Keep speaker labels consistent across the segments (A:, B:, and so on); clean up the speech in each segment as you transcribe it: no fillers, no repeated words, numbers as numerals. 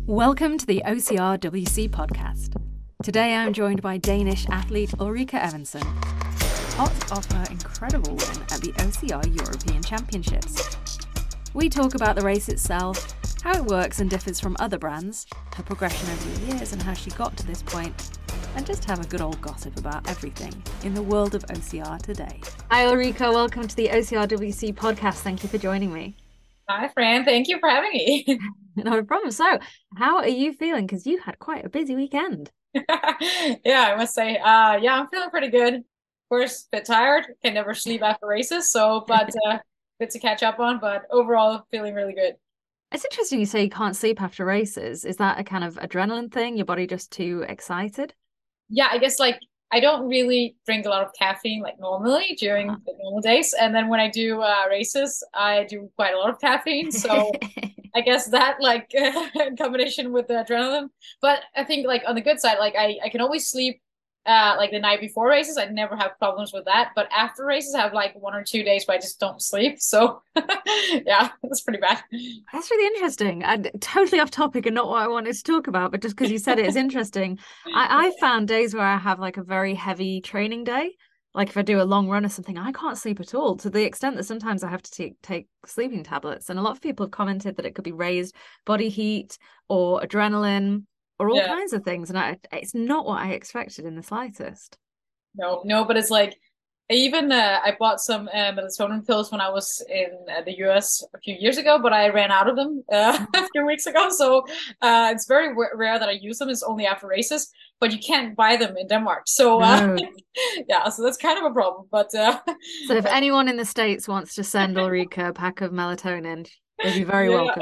A: Welcome to the OCR-WC podcast. Today I'm joined by Danish athlete Ulrika Evensen, hot off her incredible win at the OCR European Championships. We talk about the race itself, how it works and differs from other brands, her progression over the years and how she got to this point, and just have a good old gossip about everything in the world of OCR today. Hi Ulrika, welcome to the OCR-WC podcast. Thank you for joining me.
B: Hi, Fran. Thank you for having me.
A: Not a problem. So, how are you feeling? Because you had quite a busy weekend.
B: Yeah, I must say, I'm feeling pretty good. Of course, a bit tired. Can never sleep after races, but bit to catch up on. But overall, feeling really good.
A: It's interesting you say you can't sleep after races. Is that a kind of adrenaline thing? Your body just too excited?
B: Yeah, I guess I don't really drink a lot of caffeine like normally during the normal days, and then when I do races, I do quite a lot of caffeine. So I guess that in combination with the adrenaline. But I think on the good side, I can always sleep the night before races. I never have problems with that. But after races, I have 1 or 2 days where I just don't sleep. So yeah, that's pretty bad.
A: That's really interesting. And totally off topic and not what I wanted to talk about, but just because you said it is interesting. I found days where I have a very heavy training day. Like if I do a long run or something, I can't sleep at all, to the extent that sometimes I have to take sleeping tablets. And a lot of people have commented that it could be raised body heat or adrenaline or all kinds of things. And it's not what I expected in the slightest.
B: No, but it's I bought some melatonin pills when I was in the US a few years ago, but I ran out of them a few weeks ago. So it's very rare that I use them. It's only after races, but you can't buy them in Denmark. So
A: No.
B: yeah, so that's kind of a problem. But
A: so if anyone in the States wants to send Ulrika a pack of melatonin, they'd be very welcome.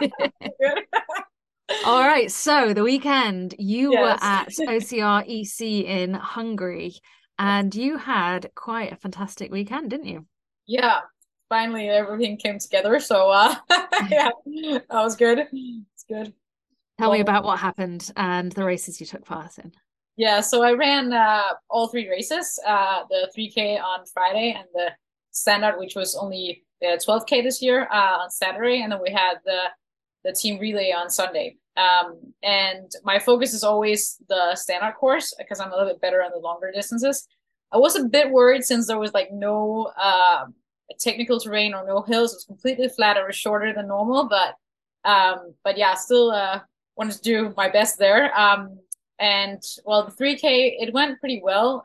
A: All right, so the weekend you were at OCR EC in Hungary. And you had quite a fantastic weekend, didn't you?
B: Yeah, finally everything came together. So yeah, that was good. It's good.
A: Tell me about what happened and the races you took part in.
B: Yeah, so I ran all 3 races, the 3K on Friday and the standard, which was only 12K this year on Saturday, and then we had the team relay on Sunday. And my focus is always the standard course because I'm a little bit better on the longer distances. I was a bit worried since there was no technical terrain or no hills. It was completely flat. It was shorter than normal, but yeah, still wanted to do my best there. And well, the 3K, it went pretty well.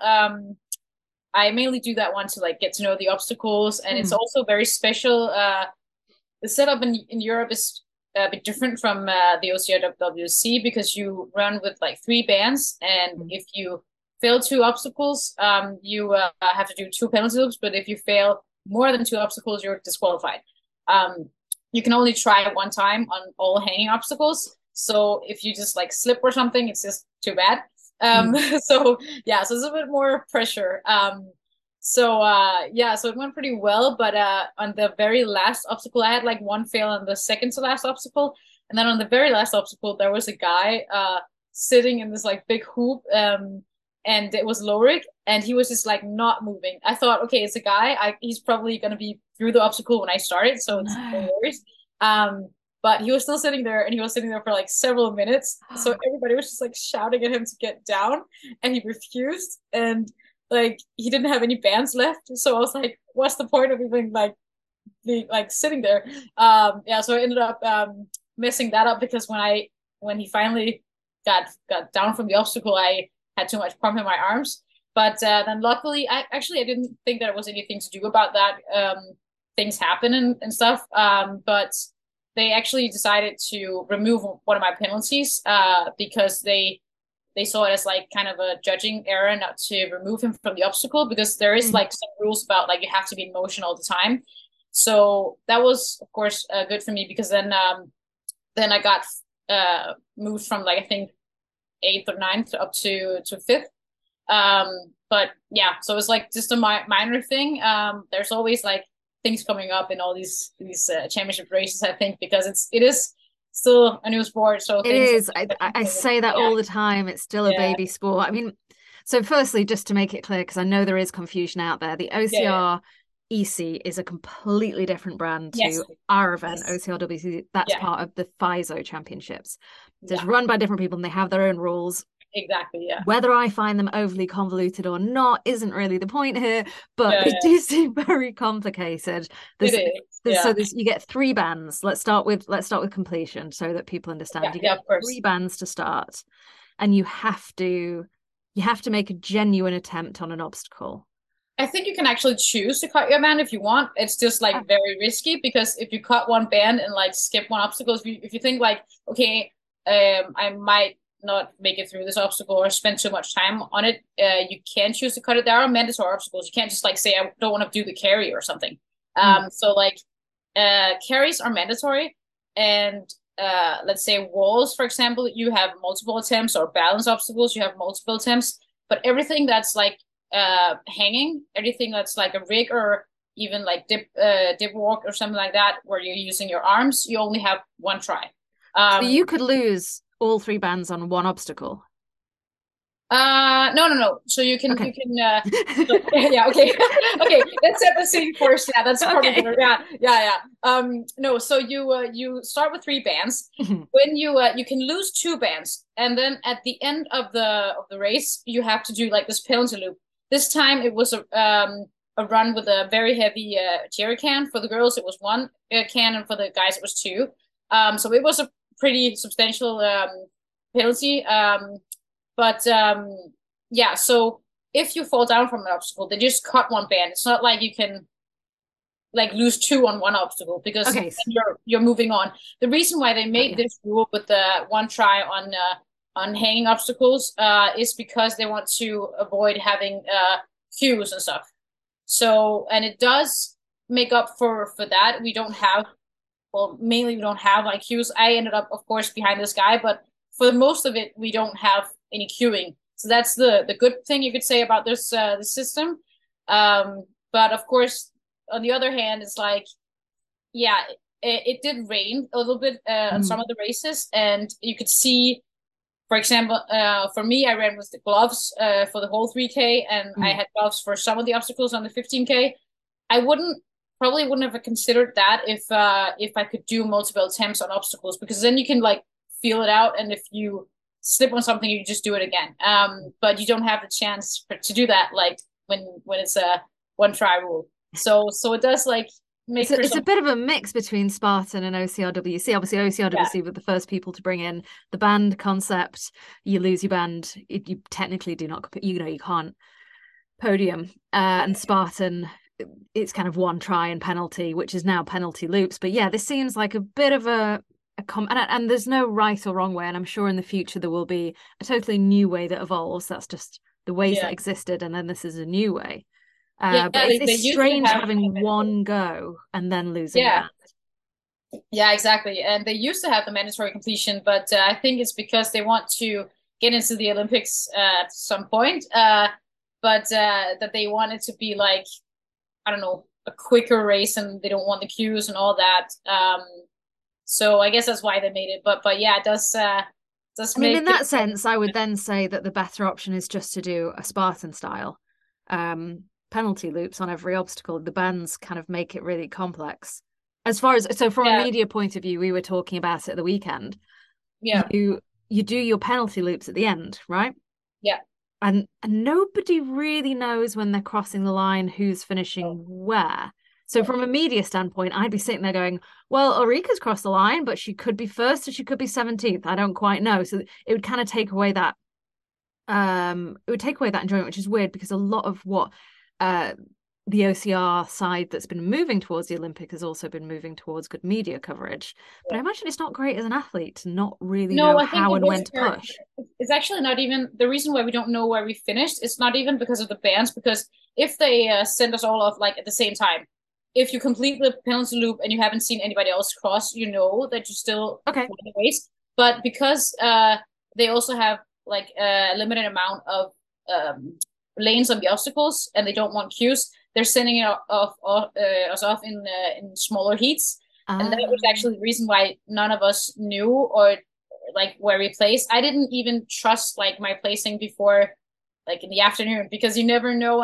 B: I mainly do that one to get to know the obstacles, and it's also very special. The setup in Europe is a bit different from the OCR-WC because you run with 3 bands, and if you fail 2 obstacles, you have to do 2 penalty loops. But if you fail more than 2 obstacles, you're disqualified. You can only try 1 time on all hanging obstacles. So if you just slip or something, it's just too bad. So yeah, so it's a bit more pressure. So it went pretty well, but on the very last obstacle, I had 1 fail on the second to last obstacle, and then on the very last obstacle, there was a guy sitting in this big hoop, and it was Lorik, and he was just not moving. I thought, okay, it's a guy. He's probably gonna be through the obstacle when I started, so it's no worries. But he was still sitting there, and he was sitting there for several minutes. So everybody was just shouting at him to get down, and he refused. And he didn't have any bands left. So I was like, what's the point of even sitting there? So I ended up messing that up because when he finally got down from the obstacle, I had too much pump in my arms. But then luckily, I didn't think there was anything to do about that. Things happen and stuff. But they actually decided to remove one of my penalties because they saw it as kind of a judging error not to remove him from the obstacle, because there is some rules about you have to be in motion all the time. So that was of course good for me, because then I got moved from I think 8th or 9th up to 5th. But yeah, so it's just a minor thing. There's always things coming up in all these championship races, I think, because it is still a new sport. So
A: it is. I say that all the time. It's still a baby sport. I mean, so firstly, just to make it clear, because I know there is confusion out there, the OCR EC is a completely different brand
B: Yes.
A: to our event,
B: Yes.
A: OCRWC. That's
B: Yeah.
A: part of the FISO championships. So it's
B: Yeah.
A: run by different people and they have their own rules.
B: Exactly. Yeah.
A: Whether I find them overly convoluted or not isn't really the point here, but
B: Yeah.
A: they do seem very complicated.
B: It is. Yeah.
A: You get 3 bands. Let's start with completion so that people understand.
B: Yeah.
A: You
B: Yeah.
A: get
B: Of course.
A: 3 bands to start, and you have to make a genuine attempt on an obstacle.
B: I think you can actually choose to cut your band if you want. It's just like very risky because if you cut one band and like skip one obstacle, if you think like, okay, I might not make it through this obstacle or spend too much time on it, you can choose to cut it. There are mandatory obstacles. You can't just like say I don't want to do the carry or something. So like carries are mandatory, and let's say walls, for example, you have multiple attempts, or balance obstacles, you have multiple attempts. But everything that's like hanging, everything that's like a rig or even like dip walk or something like that, where you're using your arms, you only have one try.
A: So you could lose all 3 bands on one obstacle.
B: No. So you can
A: Okay.
B: yeah, okay. Okay, let's set the scene first. Yeah, that's probably better. Yeah. No, so you start with 3 bands. When you can lose 2 bands, and then at the end of the race, you have to do like this penalty loop. This time it was a run with a very heavy jerry can. For the girls, it was 1 can, and for the guys, it was 2. So it was a pretty substantial penalty. But yeah, so if you fall down from an obstacle, they just cut 1 band. It's not like you can like lose 2 on one obstacle because you're moving on. The reason why they made this rule with the 1 try on hanging obstacles is because they want to avoid having queues and stuff. So, and it does make up for that. We don't have, well, mainly we don't have like queues. I ended up, of course, behind this guy, but for most of it, we don't have any queuing. So that's the good thing you could say about this the system. But of course, on the other hand, it's like, yeah, it did rain a little bit on some of the races, and you could see, for example, for me, I ran with the gloves for the whole 3K, and I had gloves for some of the obstacles on the 15K. I probably wouldn't have considered that if I could do multiple attempts on obstacles, because then you can like feel it out, and if you slip on something, you just do it again. But you don't have the chance to do that like when it's a 1 try rule. So it does like make
A: it's a bit of a mix between Spartan and OCRWC. Obviously, OCRWC were the first people to bring in the band concept. You lose your band, you technically do not, you can't podium. And Spartan, it's kind of 1 try and penalty, which is now penalty loops. But yeah, this seems like a bit of and there's no right or wrong way, and I'm sure in the future there will be a totally new way that evolves. That's just the ways that existed, and then this is a new way. But it's strange having 1 go and then losing that.
B: Yeah, exactly. And they used to have the mandatory completion, but I think it's because they want to get into the Olympics at some point. But that they want it to be like, I don't know, a quicker race, and they don't want the queues and all that. So I guess that's why they made it. But yeah, it does
A: I mean, in that sense, I would then say that the better option is just to do a Spartan style penalty loops on every obstacle. The bands kind of make it really complex. As far as, so from a media point of view, we were talking about it at the weekend.
B: Yeah.
A: You do your penalty loops at the end, right?
B: Yeah.
A: And nobody really knows when they're crossing the line who's finishing where. So from a media standpoint, I'd be sitting there going, well, Ulrika's crossed the line, but she could be first or she could be 17th. I don't quite know. So it would kind of take away that enjoyment, which is weird because a lot of what the OCR side that's been moving towards the Olympic has also been moving towards good media coverage. But I imagine it's not great as an athlete to not really know how and when to push.
B: It's actually not even the reason why we don't know where we finished. It's not even because of the bands, because if they send us all off like at the same time, if you complete the penalty loop and you haven't seen anybody else cross, you know that you still won the race. But because they also have like a limited amount of lanes on the obstacles, and they don't want queues, they're sending us off in smaller heats. And that was actually the reason why none of us knew or like where we placed. I didn't even trust like my placing before, like in the afternoon, because you never know. And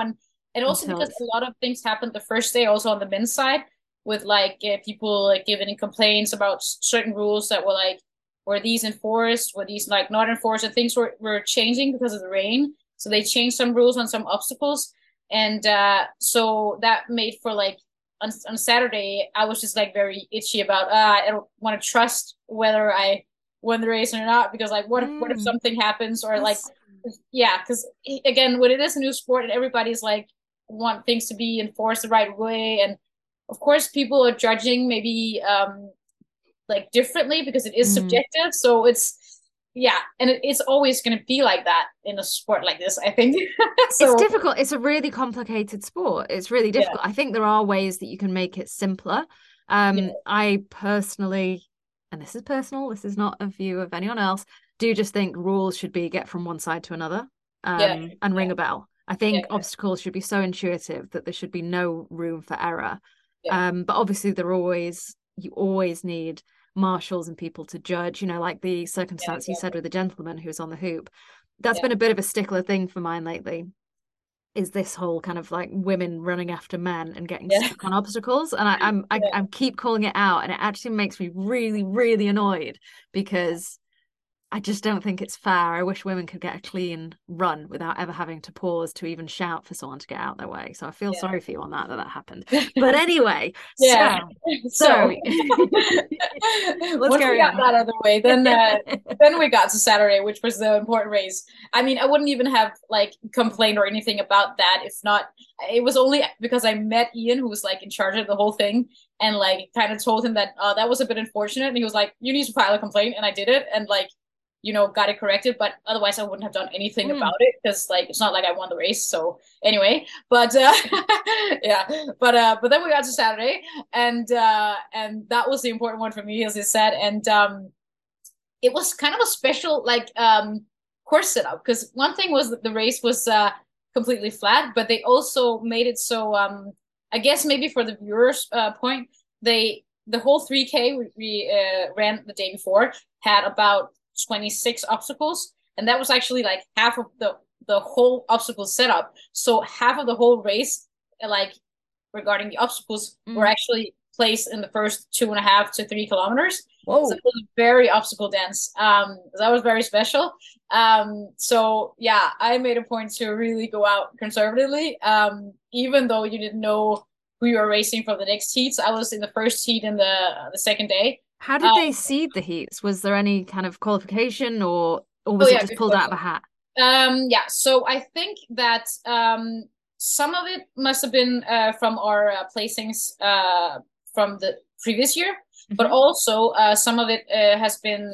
B: And also
A: until
B: because
A: it's
B: a lot of things happened the first day, also on the men's side, with like people like giving complaints about certain rules that were like, were these enforced, were these like not enforced, and things were changing because of the rain. So they changed some rules on some obstacles, and so that made for like on Saturday, I was just like very itchy about I don't want to trust whether I won the race or not, because like what if
A: mm,
B: something happens, or like
A: that's
B: yeah, because again, when it is a new sport and everybody's like want things to be enforced the right way, and of course people are judging maybe like differently because it is
A: mm.
B: subjective, so it's yeah, and it's always going to be like that in a sport like this, I think.
A: It's
B: So
A: difficult. It's a really complicated sport. It's really
B: yeah,
A: difficult. I think there are ways that you can make it simpler.
B: yeah,
A: I personally, and this is personal, this is not a view of anyone else, do just think rules should be get from one side to another,
B: yeah,
A: and
B: yeah,
A: ring a bell. I
B: yeah,
A: think obstacles should be so intuitive that there should be no room for error.
B: yeah,
A: But obviously you always need marshals and people to judge, like the
B: yeah,
A: circumstance you said
B: exactly.
A: with the gentleman who's on the hoop. That's
B: Yeah,
A: been a bit of a stickler thing for mine lately, is this whole kind of like women running after men and getting
B: yeah,
A: stuck on obstacles. And I keep calling it out, and it actually makes me really, really annoyed because I just don't think it's fair. I wish women could get a clean run without ever having to pause to even shout for someone to get out their way. So I feel
B: yeah.
A: sorry for you on that happened. But anyway,
B: Yeah.
A: so
B: So
A: let's
B: once we
A: carry
B: got
A: on.
B: that out of the way, then we got to Saturday, which was the important race. I mean, I wouldn't even have like complained or anything about that if not. It was only because I met Ian, who was like in charge of the whole thing, and like kind of told him that that was a bit unfortunate, and he was like, "You need to file a complaint," and I did it, and like got it corrected. But otherwise, I wouldn't have done anything about
A: Mm.
B: it because like it's not like I won the race. So anyway, but yeah, but then we got to Saturday, and that was the important one for me, as I said, and it was kind of a special like course setup, because one thing was that the race was completely flat, but they also made it so I guess maybe for the viewers point, the whole 3K we ran the day before had about 26 obstacles, and that was actually like half of the whole obstacle setup. So half of the whole race, like regarding the obstacles, were
A: Mm.
B: actually placed in the first 2.5 to 3 kilometers. So it
A: Whoa.
B: was very obstacle dense. That was very special. So yeah, I made a point to really go out conservatively. Even though you didn't know who you were racing for the next heats, I was in the first heat in the second day.
A: How did
B: Um,
A: they seed the heats? Was there any kind of qualification, or
B: oh
A: was it
B: yeah,
A: just
B: good
A: pulled out of
B: question.
A: a hat?
B: Yeah, so I think that some of it must have been from our placings from the previous year, but
A: Hmm.
B: also some of it has been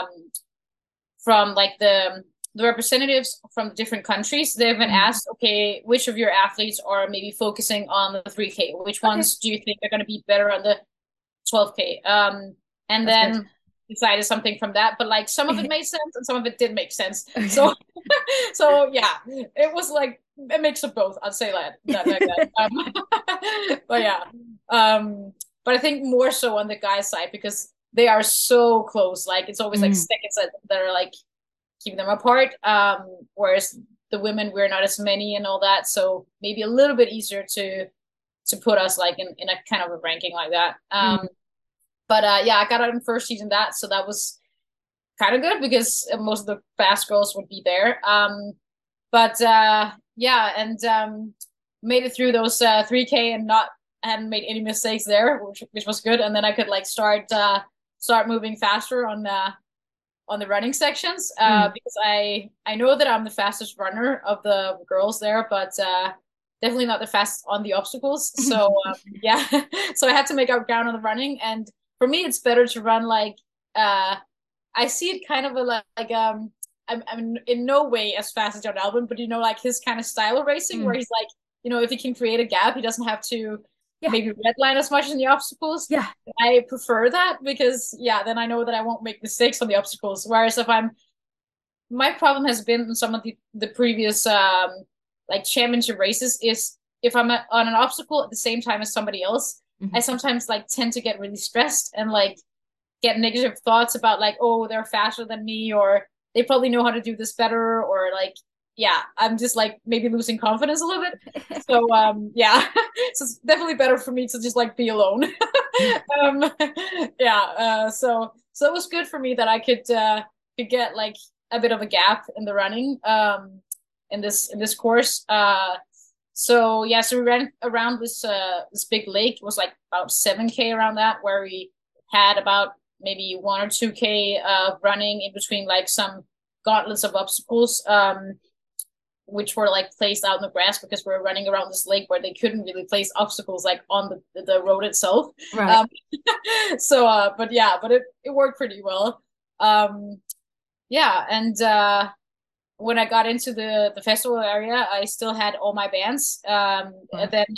B: from like the representatives from different countries. They've been
A: Mm.
B: asked, okay, which of your athletes are maybe focusing on the 3K? Which
A: Okay,
B: ones do you think are going to be better on the 12K? And
A: that's good.
B: then decided something from that. But like some of it made sense and some of it didn't make sense. So
A: Okay.
B: so yeah, it was like a mix of both. I'd say that like that. But yeah, but I think more so on the guys' side because they are so close. Like it's always like
A: Mm.
B: seconds that are like keeping them apart. Whereas the women, we're not as many and all that, so maybe a little bit easier to put us like in a kind of a ranking like that.
A: Mm.
B: But yeah, I got out in first season that, so that was kind of good because most of the fast girls would be there. But yeah, and made it through those 3K and not hadn't made any mistakes there, which was good. And then I could like start moving faster on the running sections
A: Mm.
B: because I know that I'm the fastest runner of the girls there, but definitely not the fastest on the obstacles. So yeah, so I had to make up ground on the running, and for me, it's better to run like I see it kind of like I'm in no way as fast as John Albon, but like his kind of style of racing where
A: Mm.
B: he's like, if he can create a gap, he doesn't have to
A: Yeah,
B: maybe redline as much in the obstacles.
A: yeah.
B: I prefer that because yeah, then I know that I won't make mistakes on the obstacles. Whereas if I'm my problem has been in some of the previous like championship races is if I'm on an obstacle at the same time as somebody else, I
A: Mhm.
B: sometimes like tend to get really stressed and like get negative thoughts about like, oh, they're faster than me, or they probably know how to do this better, or like yeah, I'm just like maybe losing confidence a little bit. So yeah, so it's definitely better for me to just like be alone. um, yeah, so it was good for me that I could get like a bit of a gap in the running in this course. So yeah, so we ran around this big lake. It was like about 7K around that, where we had about maybe 1 or 2K running in between like some gauntlets of obstacles. Which were like placed out in the grass because we were running around this lake where they couldn't really place obstacles like on the road itself.
A: Right.
B: So but it worked pretty well. Um, yeah, and when I got into the festival area, I still had all my bands.
A: Wow.
B: Then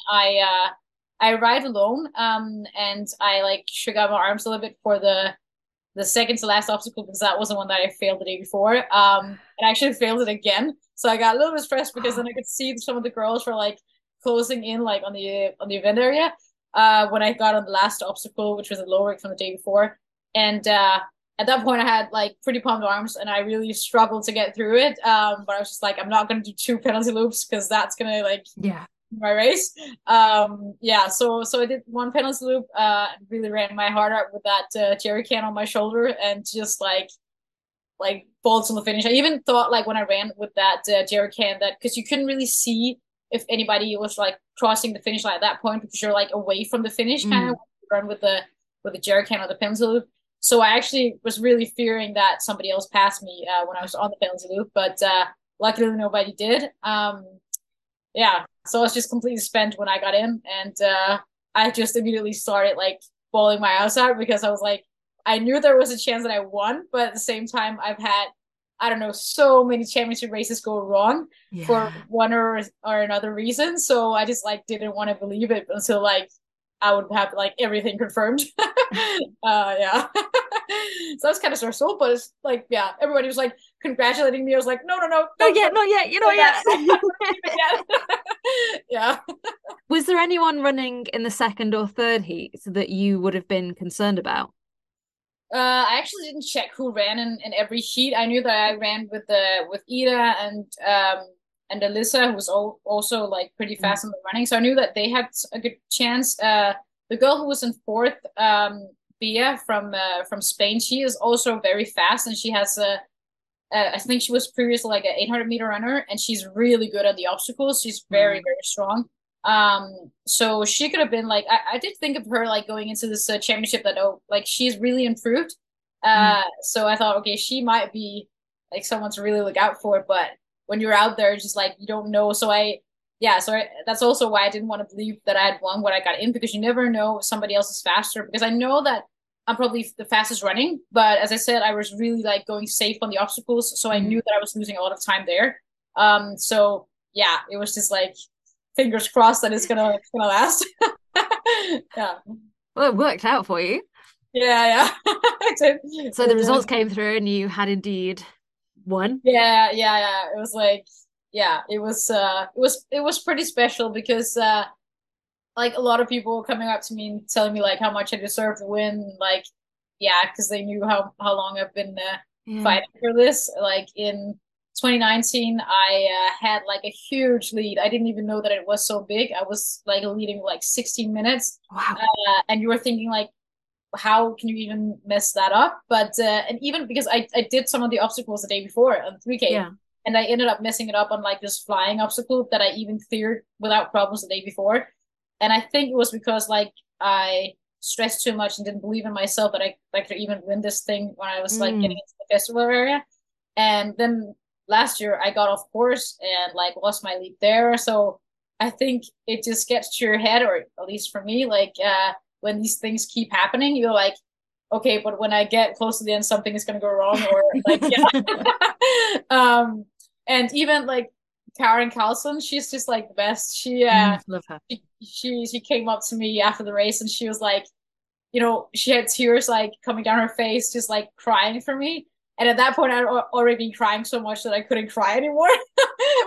B: I arrived alone, and I like shook out my arms a little bit for the second to last obstacle because that was the one that I failed the day before. And I actually failed it again. So I got a little bit stressed because then I could see some of the girls were like closing in like on the event area. When I got on the last obstacle, which was a low rig from the day before. And at that point I had like pretty pumped arms and I really struggled to get through it. But I was just like, I'm not gonna do 2 penalty loops because that's gonna like
A: Yeah.
B: my race. Yeah, so I did 1 penalty loop, really ran my heart out with that jerry can on my shoulder and just like balled to the finish. I even thought like when I ran with that jerry can that because you couldn't really see if anybody was like crossing the finish line at that point because you're like away from the finish kind of run with the jerry can or the penalty loop. So I actually was really fearing that somebody else passed me when I was on the penalty loop, but luckily nobody did. Yeah, so I was just completely spent when I got in, and I just immediately started like bawling my eyes out because I was like, I knew there was a chance that I won, but at the same time, I've had I don't know so many championship races go wrong for
A: Yeah.
B: one or another reason. So I just like didn't want to believe it until like I would have like everything confirmed. Yeah. So that's kind of stressful, but it's like, yeah, everybody was like congratulating me. I was like, no, no, no,
A: Not
B: don't
A: yet, not yet, you know
B: like that.
A: yet.
B: I'm not believe it yet. Yeah.
A: Was there anyone running in the second or third heat that you would have been concerned about?
B: I actually didn't check who ran in every heat. I knew that I ran with Ida and Alyssa, who was also like pretty
A: Mm.
B: fast in the running. So I knew that they had a good chance. The girl who was in fourth, Bia from Spain, she is also very fast, and she has a I think she was previously like an 800-meter runner, and she's really good at the obstacles. She's very,
A: Mm.
B: very strong. So she could have been like, I did think of her like going into this championship that, oh, like she's really improved.
A: Mm.
B: So I thought, okay, she might be like someone to really look out for. But when you're out there, just like you don't know. Yeah, that's also why I didn't want to believe that I had won when I got in because you never know if somebody else is faster. Because I know that I'm probably the fastest running, but as I said, I was really like going safe on the obstacles, so I knew
A: Mm.
B: that I was losing a lot of time there. So yeah, it was just like fingers crossed that it's gonna last. Yeah,
A: Well, it worked out for you.
B: yeah, yeah.
A: So the
B: It
A: results
B: did.
A: came through and you had indeed won.
B: Yeah. It was like yeah, it was pretty special because like a lot of people coming up to me and telling me like how much I deserve to win, like yeah, because they knew how long I've been
A: Yeah.
B: fighting for this. Like in 2019, I had like a huge lead. I didn't even know that it was so big. I was like leading like 16 minutes,
A: Wow.
B: and you were thinking like, how can you even mess that up? But and even because I did some of the obstacles the day before on 3K.
A: Yeah.
B: And I ended up messing it up on like this flying obstacle that I even cleared without problems the day before. And I think it was because like I stressed too much and didn't believe in myself that I could even win this thing when I was like getting
A: Mm.
B: into the festival area. And then last year I got off course and like lost my lead there. So I think it just gets to your head, or at least for me, like when these things keep happening, you're like, okay, but when I get close to the end, something is gonna go wrong, or like yeah. And even like Karen Carlson, she's just like the best.
A: Love her.
B: She came up to me after the race and she was like, you know, she had tears like coming down her face, just like crying for me. And at that point, I'd already been crying so much that I couldn't cry anymore.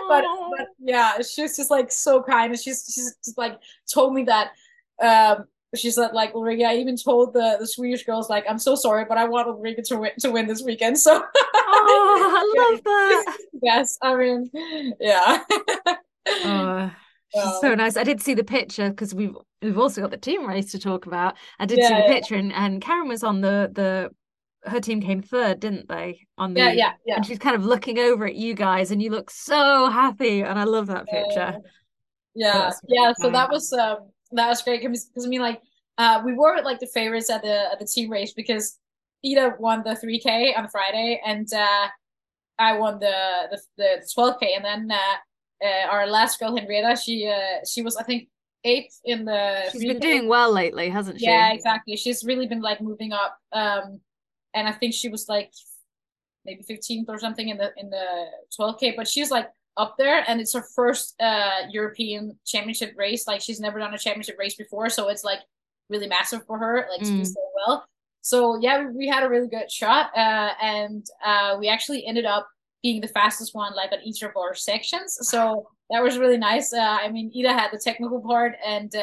B: But
A: Oh.
B: yeah, she was just like so kind, and she's just like told me that um She's like Ulrika. I even told the Swedish girls like, I'm so sorry, but I want Ulrika to win this weekend. So
A: Oh, I
B: yeah,
A: love that.
B: yes, I mean, yeah.
A: Oh, she's so
B: Um,
A: nice. I did see the picture because we've also got the team race to talk about. I did see the
B: yeah,
A: picture, and Karen was on the her team came third, didn't they? On
B: yeah,
A: the
B: yeah, yeah,
A: and she's kind of looking over at you guys, and you look so happy, and I love that picture.
B: yeah,
A: That's really
B: yeah. So
A: kind.
B: that was great because I mean like we were like the favorites at the team race because Ida won the 3K on Friday and I won the 12K and then our last girl Henrietta she was I think eighth in the
A: She's been
B: 3K.
A: doing well lately, hasn't
B: Yeah,
A: she?
B: exactly. She's really been like moving up. And I think she was like maybe 15th or something in the 12K, but she's like up there and it's her first European championship race. Like she's never done a championship race before, so it's like really massive for her like to do
A: Mm.
B: so well. So yeah, we had a really good shot and we actually ended up being the fastest one like on each of our sections. So that was really nice. I mean, Ida had the technical part and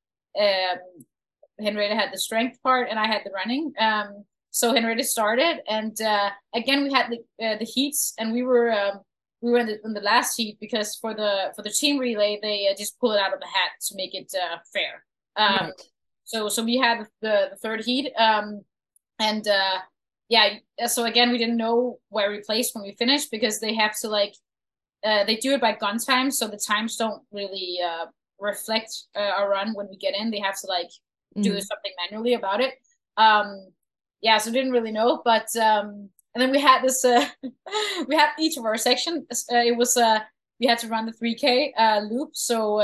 B: Henrietta had the strength part and I had the running. So Henrietta started, and again we had the heats, and we were in the last heat because for the team relay they just pull it out of the hat to make it fair. Um,
A: Right.
B: so we had the third heat, and yeah, so again we didn't know where we placed when we finished because they have to like they do it by gun time, so the times don't really reflect our run when we get in. They have to like do
A: Mm.
B: something manually about it. Um, yeah, so didn't really know, but and then we had this we had each of our sections. It was we had to run the 3K loop. So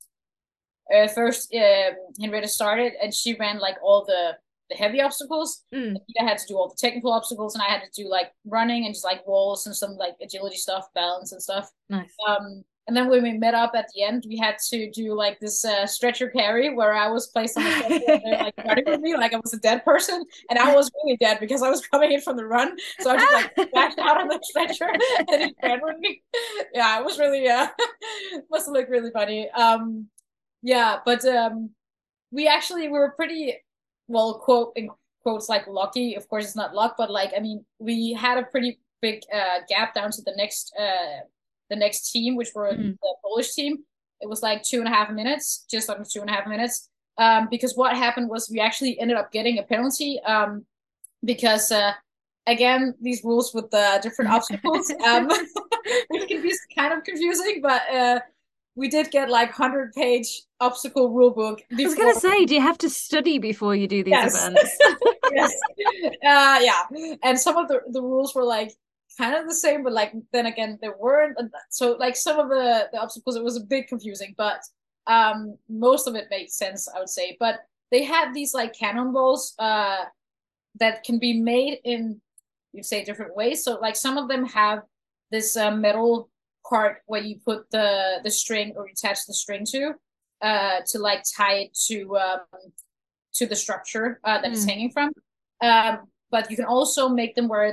B: first Henrietta started and she ran like all the heavy obstacles.
A: Mm.
B: I had to do all the technical obstacles and I had to do like running and just like walls and some like agility stuff, balance and stuff.
A: Nice.
B: And then when we met up at the end, we had to do like this stretcher carry where I was placed on the stretcher and they're like running with me like I was a dead person. And I was really dead because I was coming in from the run. So I just like splashed out on the stretcher and he ran with me. Yeah, it was really, must have looked really funny. Yeah, but we were pretty well quote in quotes like lucky. Of course, it's not luck, but like I mean, we had a pretty big gap down to the next team, which were
A: Mm.
B: the Polish team. It was like 2.5 minutes, just under 2.5 minutes. Because what happened was we actually ended up getting a penalty. Because again, these rules with the different obstacles, which can be kind of confusing, but we did get like 100-page obstacle rule book
A: I was
B: before.
A: gonna say, do you have to study before you do these
B: Yes,
A: events?
B: yes, yeah. And some of the rules were like kind of the same, but like then again there weren't. So like some of the obstacles, it was a bit confusing, but most of it made sense, I would say. But they had these like cannonballs that can be made in you say different ways. So like some of them have this metal part where you put the string or you attach the string to like tie it to the structure that it's
A: Mm.
B: hanging from. But you can also make them where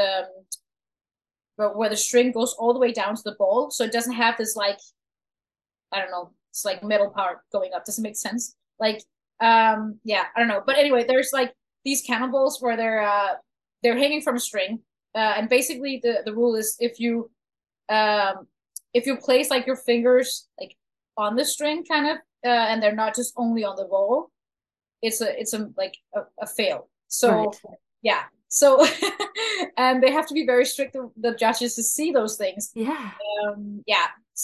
B: where the string goes all the way down to the ball, so it doesn't have this like I don't know, it's like metal part going up. Doesn't make sense. Like yeah, I don't know. But anyway, there's like these cannonballs where they're hanging from a string, and basically the rule is um if you place like your fingers like on the string kind of and they're not just only on the ball, it's a like a fail. So
A: Right.
B: yeah, so and they have to be very strict the judges to see those things.
A: Yeah.
B: Yeah,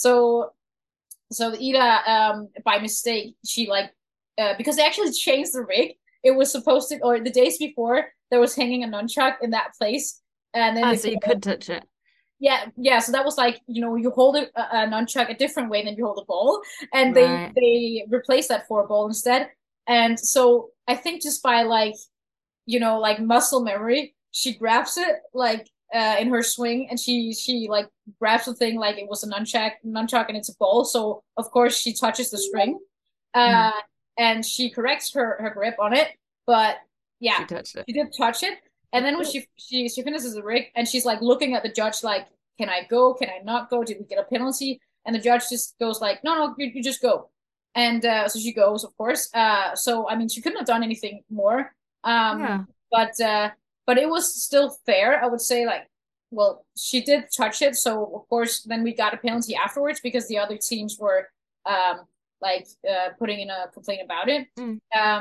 B: so Ida by mistake she like because they actually changed the rig. It was supposed to, or the days before there was hanging a nunchuck in that place, and then
A: Ah,
B: they
A: so
B: put
A: you could touch it.
B: yeah, so that was like you hold a nunchuck a different way than you hold a ball, and
A: Right.
B: they replaced that for a ball instead. And so I think just by like like muscle memory, she grabs it like in her swing, and she like grabs the thing like it was a nunchuck, and it's a ball. So of course she touches the string,
A: Mm.
B: uh, and she corrects her grip on it. But yeah,
A: She touched it.
B: she did touch it. And then when she finishes the rig, and she's like looking at the judge like, can I go? Can I not go? Did we get a penalty? And the judge just goes like, no, you just go. and so she goes, of course. So I mean, she couldn't have done anything more.
A: Yeah.
B: But it was still fair, I would say. Like, well, she did touch it, so of course, then we got a penalty afterwards because the other teams were putting in a complaint about it.
A: Mm.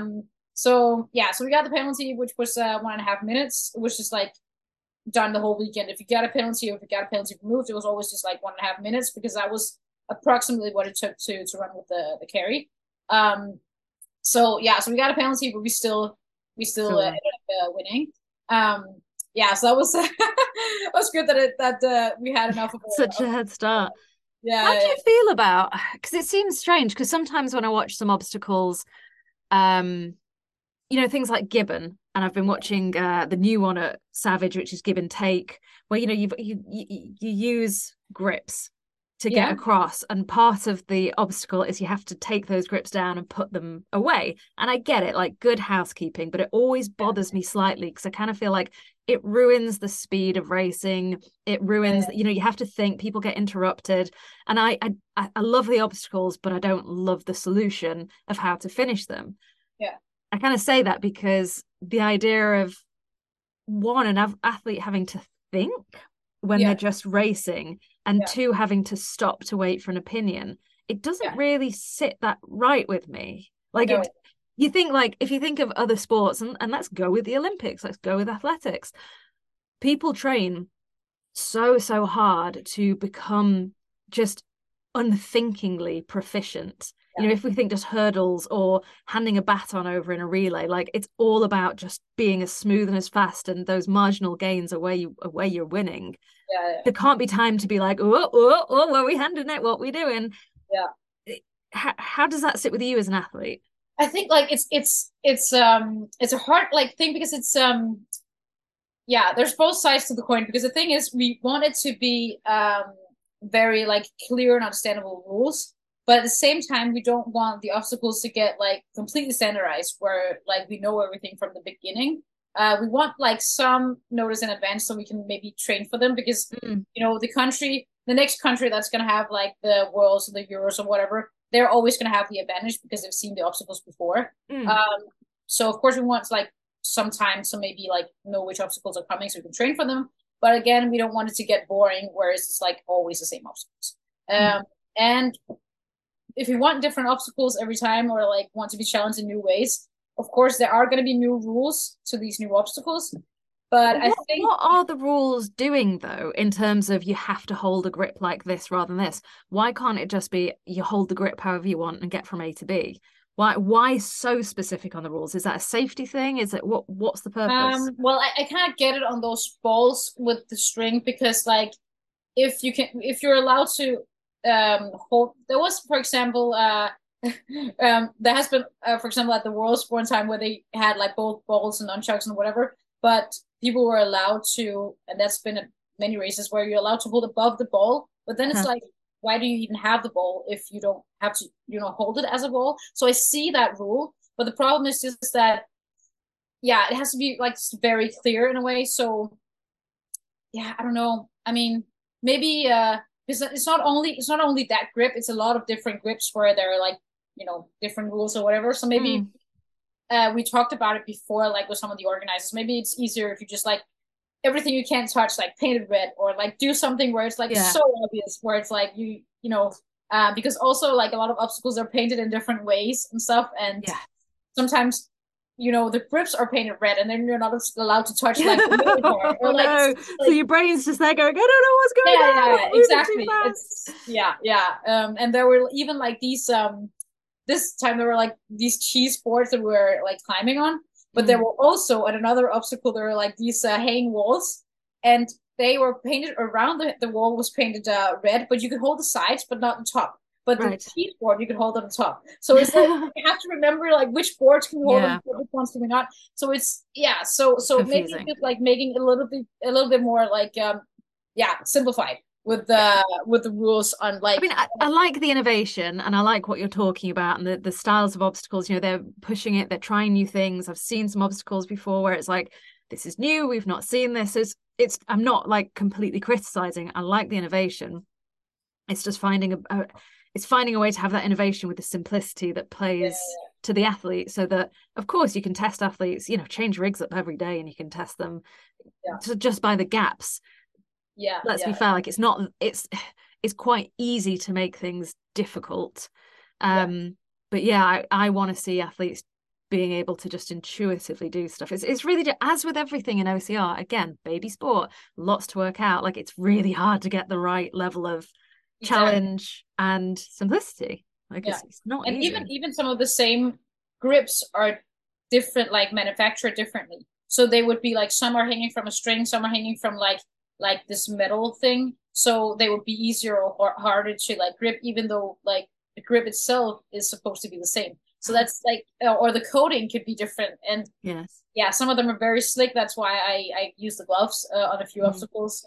B: So yeah, so we got the penalty, which was 1.5 minutes. It was just like done the whole weekend. If you got a penalty or if you got a penalty removed, it was always just like 1.5 minutes because that was approximately what it took to run with the carry. So yeah, so we got a penalty, but we still ended up winning. Yeah, so that was that was good that we had enough of
A: Such a
B: a
A: head start. How do
B: yeah,
A: you feel about, because it seems strange, because sometimes when I watch some obstacles, um, things like Gibbon, and I've been watching the new one at Savage, which is Give and Take, where you use grips to get
B: yeah,
A: across, and part of the obstacle is you have to take those grips down and put them away. And I get it, like good housekeeping, but it always bothers me slightly because I kind of feel like it ruins the speed of racing. It ruins, you have to think, people get interrupted. And I love the obstacles, but I don't love the solution of how to finish them.
B: yeah,
A: I kind of say that because the idea of one, an athlete having to think when they're
B: yeah,
A: just racing, and
B: yeah,
A: two, having to stop to wait for an opinion, it doesn't
B: yeah.
A: really sit that right with me. Like
B: No,
A: it, you think, like if you think of other sports, and let's go with the Olympics, let's go with athletics. People train so hard to become just unthinkingly proficient.
B: yeah,
A: If we think just hurdles or handing a baton over in a relay, like it's all about just being as smooth and as fast, and those marginal gains are where you're winning.
B: yeah,
A: There can't be time to be like, what are we handing it? What are we doing?
B: yeah.
A: How does that sit with you as an athlete?
B: I think like it's a hard like thing because it's yeah, there's both sides to the coin because the thing is we want it to be very like clear and understandable rules, but at the same time we don't want the obstacles to get like completely standardized where like we know everything from the beginning. We want like some notice in advance so we can maybe train for them because
A: Mm,
B: the next country that's gonna have like the Worlds or the Euros or whatever, they're always gonna have the advantage because they've seen the obstacles before.
A: mm.
B: Um, so of course we want like some time to maybe like know which obstacles are coming so we can train for them. But again, we don't want it to get boring, whereas it's like always the same obstacles.
A: Mm.
B: And if you want different obstacles every time or like want to be challenged in new ways, of course there are going to be new rules to these new obstacles. But I think
A: What are the rules doing though, in terms of you have to hold a grip like this rather than this? Why can't it just be you hold the grip however you want and get from A to B? Why so specific on the rules? Is that a safety thing? Is it what's the purpose?
B: well, I can't get it on those balls with the string because like if you're allowed to hold there was for example there has been for example at the Worlds one time where they had like both balls and nunchucks and whatever, but people were allowed to, and that's been at many races where you're allowed to hold above the ball, but then it's
A: Huh.
B: like why do you even have the ball if you don't have to hold it as a ball? So I see that rule, but the problem is just that yeah, it has to be like very clear in a way. So yeah, I don't know. I mean, maybe because it's not only that grip, it's a lot of different grips where there are like, different rules or whatever. So maybe
A: Mm,
B: we talked about it before, like with some of the organizers. Maybe it's easier if you just like everything you can't touch, like paint it red, or like do something where it's like
A: yeah,
B: so obvious, where it's like because also like a lot of obstacles are painted in different ways and stuff, and
A: yeah.
B: sometimes the grips are painted red and then you're not allowed to touch like the middle part
A: Oh
B: or like
A: no. So
B: like
A: your brain's just there going, I don't know what's going
B: yeah,
A: on.
B: yeah,
A: I'm moving too
B: exactly. It's
A: fast.
B: yeah. And there were even like these this time there were like these cheese boards that we were like climbing on, but there
A: Mm,
B: were also at another obstacle there were like these hanging walls, and they were painted around the wall was painted red, but you could hold the sides but not the top. But the
A: right.
B: cheese board you could hold on the top. So it's like you have to remember like which boards can you hold on the
A: Yeah,
B: top, which ones can you not. So it's yeah. So maybe
A: confusing.
B: just like making it a little bit more like yeah, simplified with the rules on
A: I
B: like
A: mean, I like the innovation, and I like what you're talking about, and the styles of obstacles. They're pushing it, they're trying new things. I've seen some obstacles before where it's like, this is new, we've not seen this. I'm not like completely criticizing. I like the innovation. It's just finding it's finding a way to have that innovation with the simplicity that plays to the athlete, so that of course you can test athletes, change rigs up every day and you can test them just by the gaps. Let's be fair, like it's quite easy to make things difficult. But I want to see athletes being able to just intuitively do stuff. It's really, as with everything in OCR, again, baby sport, lots to work out. Like, it's really hard to get the right level of challenge and simplicity. Like, it's not
B: and
A: easy.
B: even some of the same grips are different, like manufactured differently. So they would be like, some are hanging from a string, some are hanging from like this metal thing. So they would be easier or harder to like grip, even though like the grip itself is supposed to be the same. So that's like, or the coating could be different. And some of them are very slick. That's why I use the gloves on a few obstacles.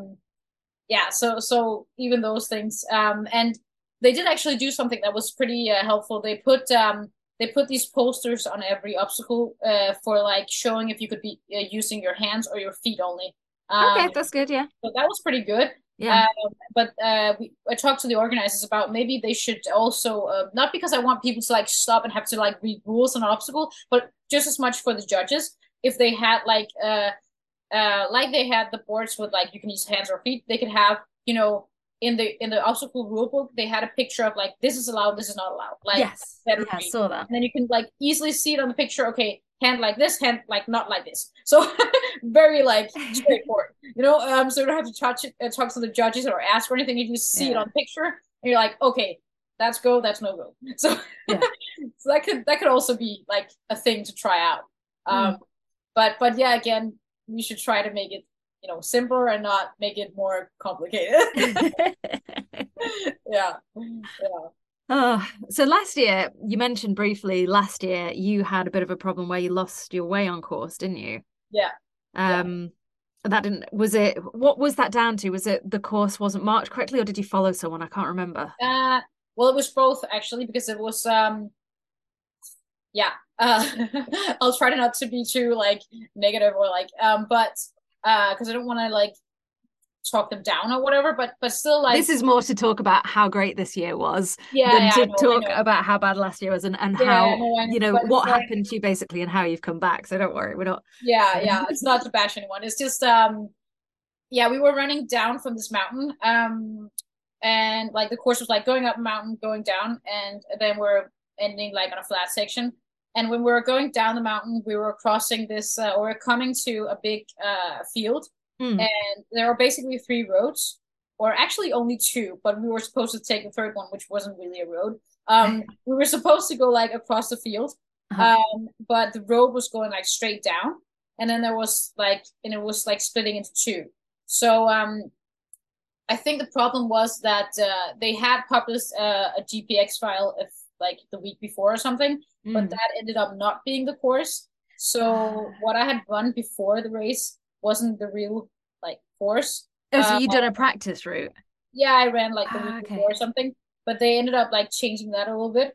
B: So even those things. And they did actually do something that was pretty helpful. They put these posters on every obstacle for like showing if you could be using your hands or your feet only.
A: Okay, that's good. Yeah.
B: So that was pretty good.
A: Yeah.
B: But I talked to the organizers about maybe they should also, not because I want people to like stop and have to like read rules on an obstacle, but just as much for the judges, if they had like they had the boards with like you can use hands or feet, they could have, in the obstacle rule book, they had a picture of like, this is allowed, this is not allowed. Like,
A: yes, I saw that.
B: And then you can like easily see it on the picture. Okay, hand like this, hand like not like this. So very like straightforward, so you don't have to talk to the judges or ask or anything. You just see it on the picture and you're like, okay, that's go, that's no go. So so that could also be like a thing to try out. But again, we should try to make it simpler and not make it more complicated.
A: So last year, you mentioned briefly, you had a bit of a problem where you lost your way on course, didn't you? What was that down to? Was it the course wasn't marked correctly, or did you follow someone? I can't remember.
B: Well, it was both actually, because it was I'll try not to be too like negative or like but because I don't want to like talk them down or whatever, but still, like,
A: this is more to talk about how great this year was
B: than
A: to talk about how bad last year was and how what happened to you basically and how you've come back. So don't worry, we're not
B: it's not to bash anyone. It's just we were running down from this mountain and like the course was like going up a mountain, going down, and then we're ending like on a flat section. And when we were going down the mountain, we were crossing this or we're coming to a big field. And there are basically 3 roads, or actually only 2, but we were supposed to take the third one, which wasn't really a road. We were supposed to go like across the field, but the road was going like straight down, and then there was like, and it was like splitting into 2. So I think the problem was that they had published a GPX file if like the week before or something, but that ended up not being the course. So what I had run before the race wasn't the real like course.
A: So you done a practice route?
B: Yeah, I ran like the week before or something, but they ended up like changing that a little bit.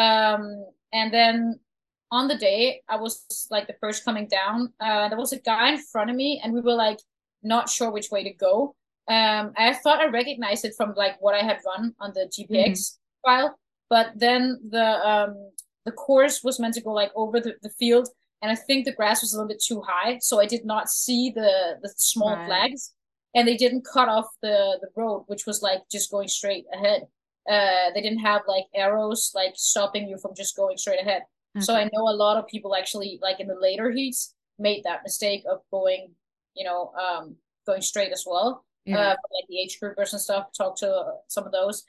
B: And then on the day I was like the first coming down, there was a guy in front of me and we were like not sure which way to go. I thought I recognized it from like what I had run on the GPX file, but then the course was meant to go like over the field, and I think the grass was a little bit too high, so I did not see the small flags, and they didn't cut off the road, which was like just going straight ahead. They didn't have like arrows like stopping you from just going straight ahead. So I know a lot of people actually like in the later heats made that mistake of going, going straight as well. Like the age groupers and stuff, talked to some of those.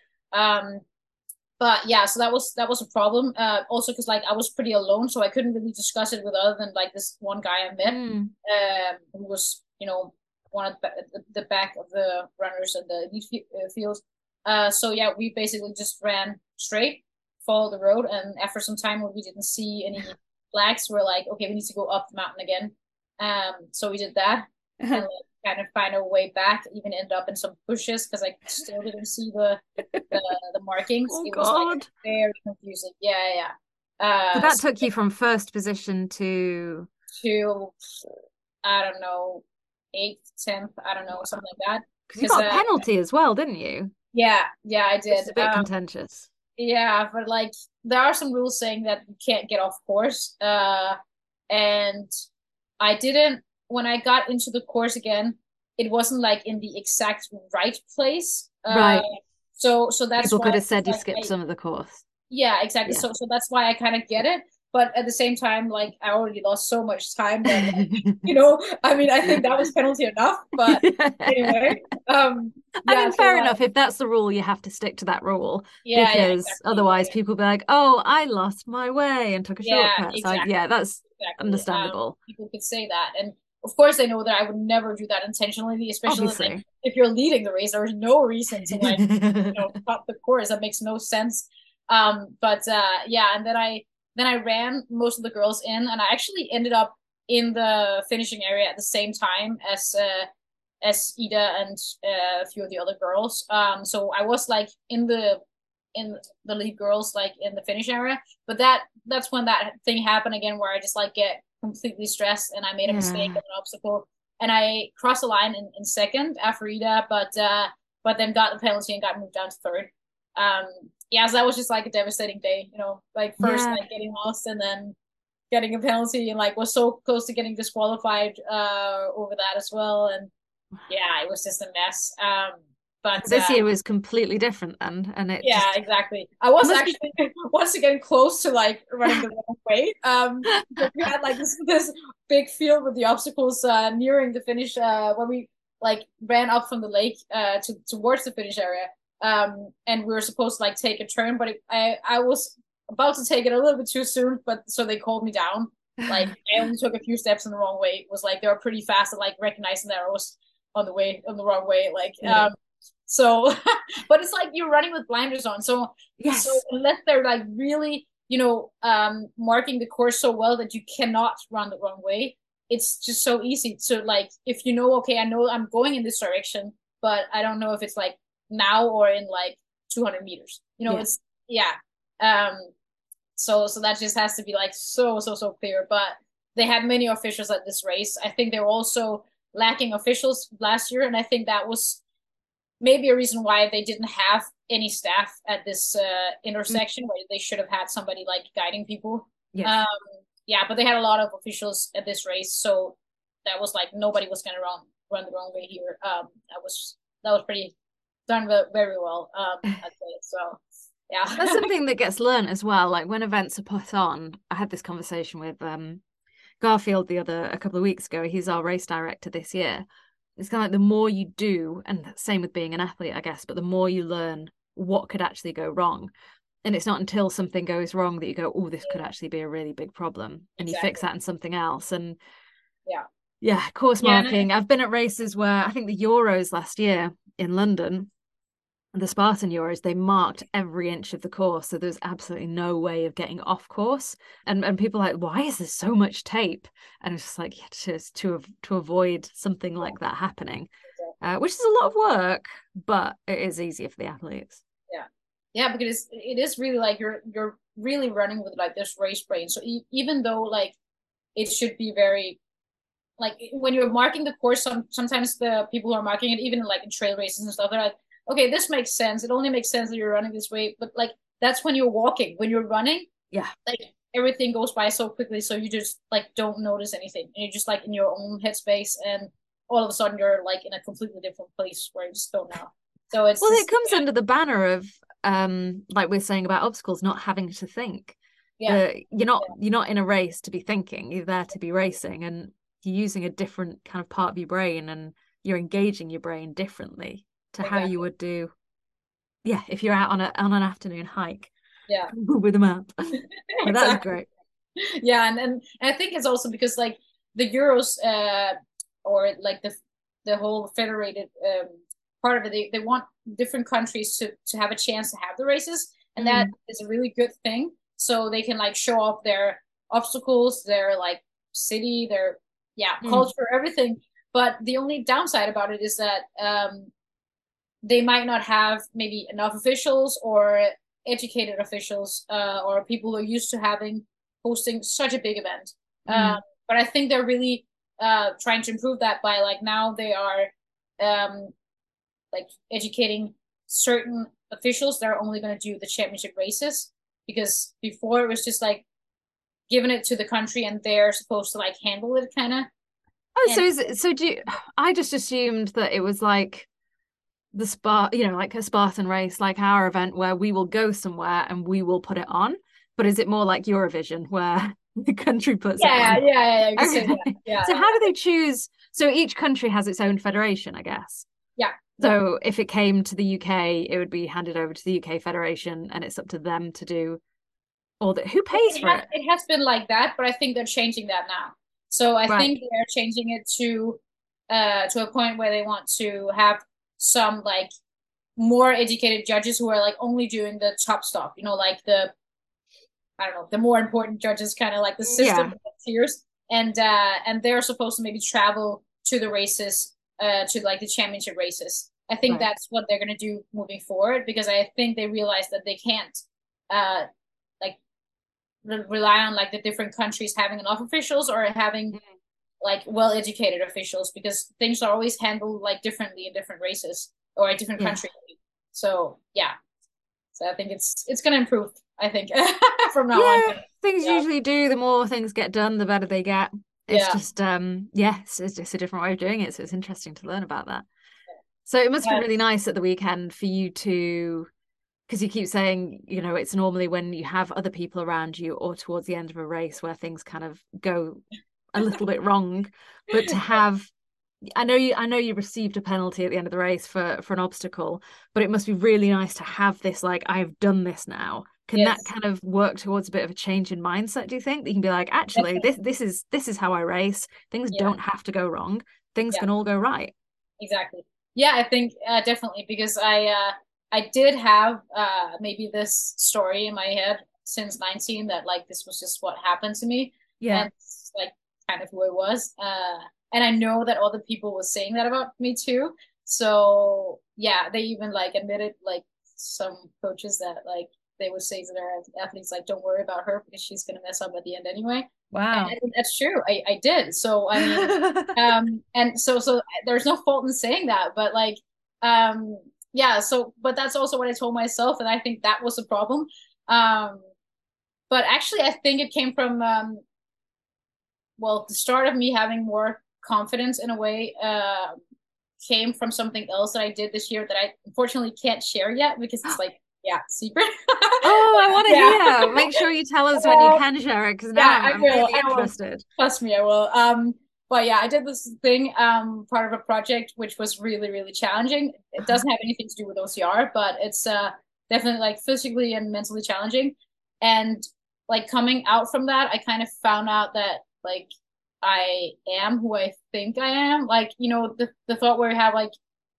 B: But yeah, so that was a problem. Also because like I was pretty alone, so I couldn't really discuss it with other than like this one guy I met, who was one of the back of the runners in the elite field. So yeah, we basically just ran straight, followed the road, and after some time when we didn't see any flags, we're like, okay, we need to go up the mountain again. So we did that and like, kind of find a way back, even end up in some bushes because I still didn't see the markings.
A: Oh,
B: it was like very confusing. So
A: that took you from first position to
B: I don't know, 8th, 10th, I don't know, something like that.
A: Because you
B: because
A: got a penalty as well, didn't you?
B: yeah, I
A: Which
B: did.
A: is a bit contentious.
B: Yeah, but like there are some rules saying that you can't get off course. And I didn't when I got into the course again, it wasn't like in the exact right place.
A: Right.
B: So that's
A: People
B: why
A: could have said you
B: like
A: skipped
B: I
A: some of the course.
B: yeah, exactly.
A: Yeah.
B: So that's why I kind of get it. But at the same time, like I already lost so much time that like, I mean, I think that was penalty enough. But
A: Yeah.
B: anyway,
A: I
B: yeah.
A: mean,
B: So
A: fair enough. If that's the rule, you have to stick to that rule
B: yeah,
A: because
B: exactly.
A: otherwise people be like, "Oh, I lost my way and took a
B: Yeah,
A: shortcut." So
B: exactly,
A: yeah, that's
B: exactly.
A: understandable.
B: People could say that, and of course, they know that I would never do that intentionally. Especially like
A: Obviously.
B: if you're leading the race, there's no reason to like cut the course. That makes no sense. But yeah, and then I ran most of the girls in, and I actually ended up in the finishing area at the same time as Ida and a few of the other girls. So I was like in the lead girls like in the finish area, but that's when that thing happened again where I just like get completely stressed and I made a mistake
A: Yeah.
B: of an obstacle and I crossed the line in second after Ida, but then got the penalty and got moved down to third. Um, yeah, so that was just like a devastating day, like first
A: Yeah.
B: like getting lost and then getting a penalty and like was so close to getting disqualified over that as well. And yeah, it was just a mess. But
A: This year was completely different then, and it
B: yeah,
A: just
B: exactly. I was
A: must be.
B: actually once again close to like running the wrong way. Because we had like this big field with the obstacles nearing the finish when we like ran up from the lake towards the finish area. And we were supposed to like take a turn, but I was about to take it a little bit too soon, but so they called me down. Like I only took a few steps in the wrong way. It was like they were pretty fast at like recognizing that I was on the wrong way. Like
A: Yeah.
B: so, but it's like you're running with blinders on. So
A: Yes.
B: unless they're like really, marking the course so well that you cannot run the wrong way, it's just so easy to like if okay, I know I'm going in this direction, but I don't know if it's like now or in like 200 meters.
A: Yeah.
B: It's yeah. Um, so that just has to be like so clear. But they had many officials at this race. I think they were also lacking officials last year, and I think that was maybe a reason why they didn't have any staff at this
A: Mm,
B: intersection where they should have had somebody like guiding people.
A: yes.
B: Um, yeah, but they had a lot of officials at this race, so that was like nobody was going to run the wrong way here. That was pretty done very well. I'd say so.
A: That's
B: Yeah,
A: something that gets learned as well. Like when events are put on, I had this conversation with Garfield a couple of weeks ago. He's our race director this year. It's kind of like the more you do, and same with being an athlete, I guess, but the more you learn what could actually go wrong. And it's not until something goes wrong that you go, oh, this could actually be a really big problem. And you fix
B: exactly.
A: that in something else. And
B: Yeah,
A: yeah, course
B: yeah,
A: marking. I've been at races where I think the Euros last year in London, the Spartan Euros, they marked every inch of the course. So there's absolutely no way of getting off course. And people are like, why is there so much tape? And it's just like, yeah, just to avoid something like that happening,
B: exactly.
A: which is a lot of work, but it is easier for the athletes.
B: Yeah, yeah, because it is really like you're really running with like this race brain. So even though like it should be very like when you're marking the course, sometimes the people who are marking it, even like in trail races and stuff, they're like, okay, this makes sense. It only makes sense that you're running this way. But like that's when you're walking. When you're running,
A: Yeah.
B: like everything goes by so quickly, so you just like don't notice anything, and you're just like in your own headspace, and all of a sudden you're like in a completely different place where you just don't know. So it's
A: Well, it
B: just
A: comes under the banner of like we're saying about obstacles, not having to think.
B: yeah,
A: You're not in a race to be thinking, you're there to be racing, and you're using a different kind of part of your brain, and you're engaging your brain differently to how you
B: exactly.
A: would do, yeah, if you're out on an afternoon hike
B: Yeah,
A: with a map. But that was
B: exactly.
A: great.
B: Yeah, and I think it's also because like the Euros or like the whole federated part of it, they want different countries to have a chance to have the races, and that
A: Mm,
B: is a really good thing. So they can like show off their obstacles, their like city, their
A: mm,
B: culture, everything. But the only downside about it is that they might not have maybe enough officials or educated officials or people who are used to having hosting such a big event.
A: mm.
B: But I think they're really trying to improve that by like now they are like educating certain officials that are only going to do the championship races, because before it was just like giving it to the country and they're supposed to like handle it kind of.
A: Oh, so
B: And
A: I just assumed that it was like like a Spartan race, like our event where we will go somewhere and we will put it on. But is it more like Eurovision where the country puts it
B: yeah,
A: on?
B: yeah, yeah, you can say that.
A: Okay.
B: Yeah,
A: So how do they choose? So each country has its own federation, I guess.
B: yeah, yeah.
A: So if it came to the UK, it would be handed over to the UK Federation and it's up to them to do all that. Who pays for it?
B: It has been like that, but I think they're changing that now. So I
A: Right.
B: think they're changing it to a point where they want to have some like more educated judges who are like only doing the top stuff, like the, I don't know, the more important judges, kind of like the system
A: Yeah.
B: tiers, and they're supposed to maybe travel to the races, to like the championship races. I think
A: Right.
B: that's what they're gonna do moving forward, because I think they realize that they can't uh like rely on like the different countries having enough officials or having like well educated officials, because things are always handled like differently in different races or a different
A: Yeah.
B: country. So yeah, so I think it's gonna improve, I think, from now on.
A: Yeah, things
B: Yeah,
A: usually do. The more things get done, the better they get. It's
B: yeah.
A: just yeah, it's just a different way of doing it. So it's interesting to learn about that. So it must be
B: But
A: really nice at the weekend for you to, because you keep saying, it's normally when you have other people around you or towards the end of a race where things kind of go a little bit wrong. But to have, I know you received a penalty at the end of the race for an obstacle, but it must be really nice to have this, like, I've done this now. Can that
B: yes,
A: kind of work towards a bit of a change in mindset, do you think? That you can be like, actually,
B: definitely.
A: this is how I race. Things
B: Yeah,
A: don't have to go wrong. Things
B: yeah,
A: can all go right.
B: exactly. Yeah, I think definitely, because I did have maybe this story in my head since 19 that like this was just what happened to me,
A: Yeah.
B: and it's, like kind of who it was. And I know that other people were saying that about me too. So yeah, they even like admitted, like some coaches, that like they would say to their athletes like, don't worry about her because she's gonna mess up at the end anyway.
A: Wow.
B: And that's true. I did. So I mean, and so there's no fault in saying that, but like, yeah. So, but that's also what I told myself, and I think that was a problem. Um, but actually, I think it came from well, the start of me having more confidence in a way. Came from something else that I did this year that I unfortunately can't share yet because it's like, yeah, secret.
A: Oh, I want to
B: Yeah.
A: hear. Make sure you tell us when you can share it because now
B: Yeah,
A: I'm,
B: I
A: I'm
B: will.
A: really
B: I will.
A: interested.
B: Trust me, I will. But yeah, I did this thing, part of a project which was really, really challenging. It doesn't have anything to do with OCR, but it's definitely like physically and mentally challenging. And like coming out from that, I kind of found out that like I am who I think I am. Like, the thought where you have like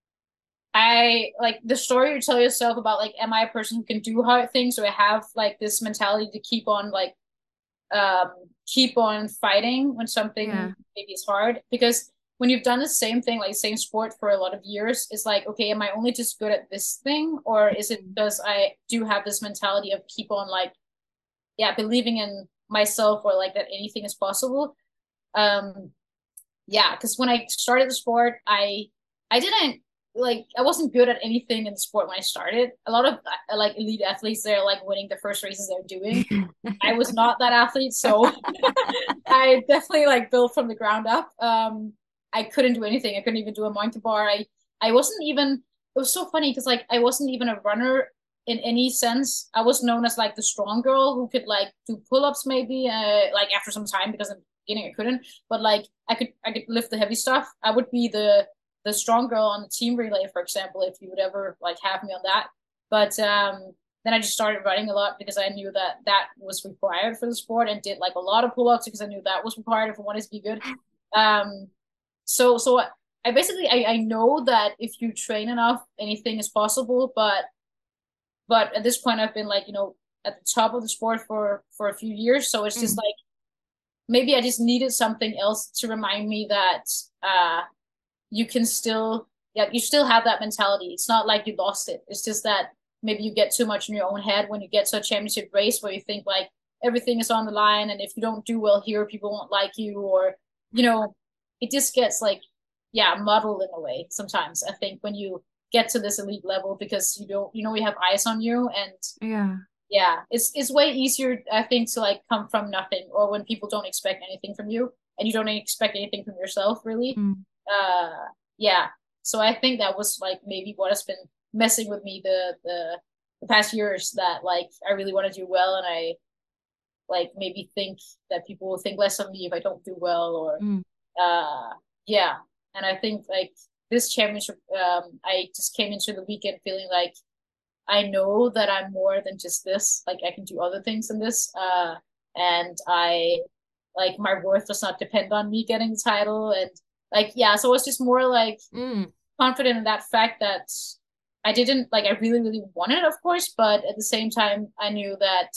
B: I like the story you tell yourself about like, am I a person who can do hard things? So I have like this mentality to keep on like um keep on fighting when something
A: Yeah.
B: maybe is hard, because when you've done the same thing, like same sport for a lot of years, it's like, okay, am I only just good at this thing, or is it because I do have this mentality of keep on like, yeah, believing in myself, or like that anything is possible. um yeah, because when I started the sport, I didn't like, I wasn't good at anything in the sport when I started. A lot of like elite athletes, they're like winning the first races they're doing. I was not that athlete, so I definitely like built from the ground up. I couldn't do anything. I couldn't even do a monkey bar. I wasn't even. It was so funny because like I wasn't even a runner in any sense. I was known as like the strong girl who could like do pull-ups maybe, like after some time, because in the beginning I couldn't. But like I could lift the heavy stuff. I would be the strong girl on the team relay, for example, if you would ever like have me on that. But then I just started running a lot because I knew that that was required for the sport, and did like a lot of pull-ups because I knew that was required if I wanted to be good. Um, so I basically I know that if you train enough, anything is possible. But at this point, I've been like, at the top of the sport for a few years, so it's just
A: Mm.
B: like maybe I just needed something else to remind me that you can still, yeah, you still have that mentality. It's not like you lost it. It's just that maybe you get too much in your own head when you get to a championship race where you think like everything is on the line, and if you don't do well here, people won't like you, or you know, it just gets like, yeah, muddled in a way sometimes. I think when you get to this elite level because you have eyes on you. And
A: Yeah.
B: yeah, it's way easier, I think, to like come from nothing, or when people don't expect anything from you and you don't expect anything from yourself, really.
A: Mm.
B: Yeah. So I think that was like maybe what has been messing with me the past years, that like I really want to do well, and I like maybe think that people will think less of me if I don't do well, or
A: Mm.
B: yeah. And I think like this championship, I just came into the weekend feeling like I know that I'm more than just this. Like I can do other things in this. And I like my worth does not depend on me getting the title. And like, yeah, so it's just more like
A: Mm.
B: confident in that fact that I didn't like, I really, really wanted it, of course, but at the same time, I knew that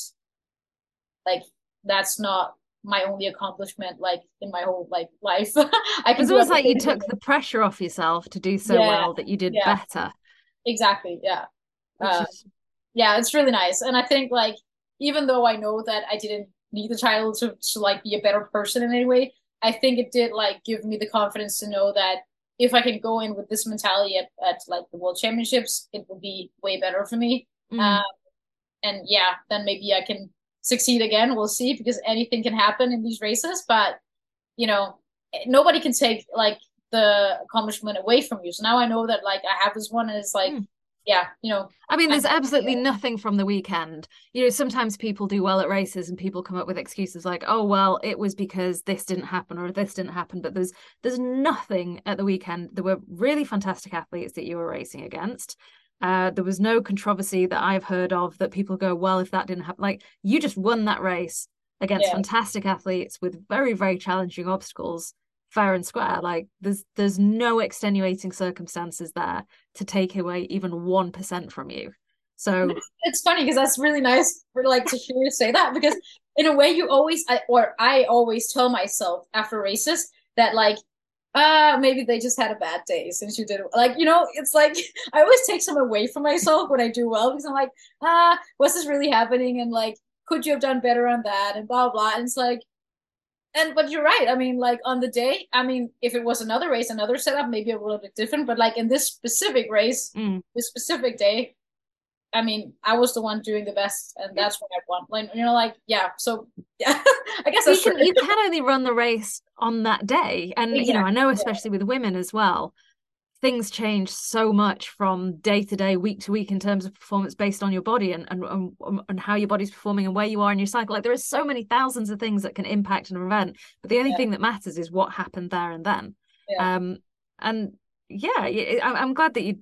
B: like that's not my only accomplishment like in my whole like life. I can
A: It's
B: do
A: almost
B: other
A: like you
B: things.
A: took the pressure off yourself to do so
B: Yeah,
A: well that you did
B: yeah,
A: better,
B: exactly. Yeah.
A: which
B: Uh,
A: is
B: yeah, it's really nice. And I think like even though I know that I didn't need the title to like be a better person in any way, I think it did like give me the confidence to know that if I can go in with this mentality at like the World Championships, it will be way better for me.
A: mm.
B: Um, and yeah, then maybe I can succeed again. We'll see, because anything can happen in these races, but you know, nobody can take like the accomplishment away from you. So now I know that like I have this one, and it's like,
A: Mm.
B: yeah,
A: I mean,
B: I,
A: there's absolutely nothing from the weekend. Sometimes people do well at races and people come up with excuses like, "Oh, well, it was because this didn't happen or this didn't happen." But there's nothing at the weekend. There were really fantastic athletes that you were racing against. There was no controversy that I've heard of that people go, "Well, if that didn't happen," like you just won that race against
B: yeah.
A: fantastic athletes with very, very challenging obstacles, fair and square. Like there's no extenuating circumstances there to take away even 1% from you. So
B: It's funny because that's really nice for like to hear you say that, because in a way you always I always tell myself after races that like maybe they just had a bad day since you did it. Like, it's like I always take some away from myself when I do well, because I'm like, was this really happening? And like, could you have done better on that? And blah blah. And it's like, but you're right. I mean, like on the day, I mean, if it was another race, another setup, maybe a little bit different. But like in this specific race,
A: mm,
B: this specific day, I mean, I was the one doing the best, and
A: yeah.
B: that's what I want. Like, like, yeah. So, yeah, I guess
A: You
B: that's true.
A: can you can only run the race on that day. And I
B: Exactly.
A: know
B: Yeah.
A: especially with women as well, things change so much from day to day, week to week in terms of performance based on your body and how your body's performing and where you are in your cycle. Like there are so many thousands of things that can impact an event, but the only
B: Yeah.
A: thing that matters is what happened there and then.
B: Yeah.
A: Um, and yeah, I'm glad that you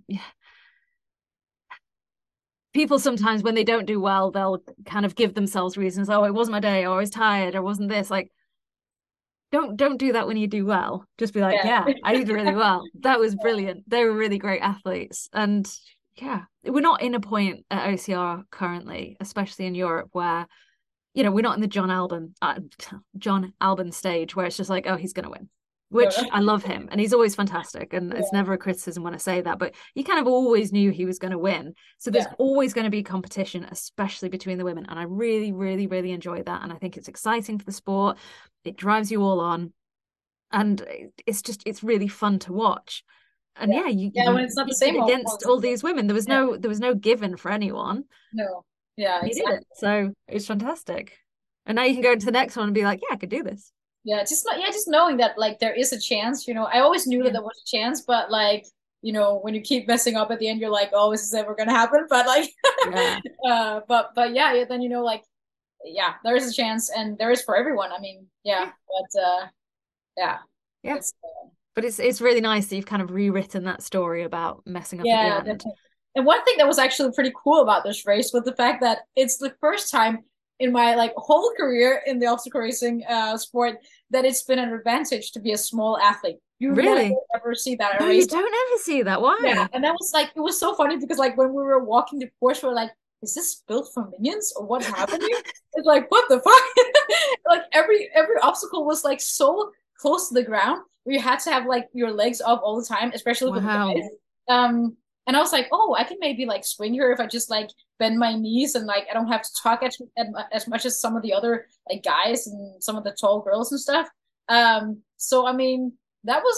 A: people sometimes when they don't do well, they'll kind of give themselves reasons. Oh, it wasn't my day, or I was tired, or wasn't this. Like, don't do that when you do well. Just be like, yeah,
B: Yeah.
A: I did really well. That was brilliant. They were really great athletes. And yeah, we're not in a point at OCR currently, especially in Europe, where we're not in the John Albon stage where it's just like, oh, he's gonna win. Which I love him and he's always fantastic. And it's
B: Yeah.
A: never a criticism when I say that, but you kind of always knew he was going to win. So there's
B: Yeah.
A: always going to be competition, especially between the women. And I really, really, really enjoy that. And I think it's exciting for the sport. It drives you all on. And it's really fun to watch. And
B: Yeah.
A: yeah, you
B: Yeah. When
A: you
B: it's not the
A: you did
B: same, of
A: against
B: course.
A: all these women. There was
B: Yeah.
A: no given for anyone.
B: No. Yeah.
A: You did
B: Exactly.
A: it. So it's fantastic. And now you can go into the next one and be like, yeah, I could do this.
B: Yeah. Just knowing that like there is a chance. I always knew that
A: Yeah.
B: there was a chance, but like when you keep messing up at the end, you're like, oh, is this ever gonna happen? But like,
A: Yeah.
B: but yeah, then like, yeah, there is a chance, and there is for everyone. I mean, yeah,
A: Yeah.
B: but yeah,
A: Yeah.
B: it's
A: But it's really nice that you've kind of rewritten that story about messing up at the
B: yeah,
A: end.
B: definitely. And one thing that was actually pretty cool about this race was the fact that it's the first time in my like whole career in the obstacle racing sport that it's been an advantage to be a small athlete. You never
A: Really?
B: ever see that at a
A: No, you
B: race.
A: don't ever see that.
B: Yeah,
A: Why?
B: and that was like it was so funny because like when we were walking the course, we are like, is this built for minions or what's happening? It's like what the fuck? Like every obstacle was like so close to the ground where you had to have like your legs up all the time, especially for the
A: Wow.
B: guys. And I was like, oh, I can maybe like swing here if I just like bend my knees and like I don't have to talk as much as some of the other like guys and some of the tall girls and stuff. So I mean, that was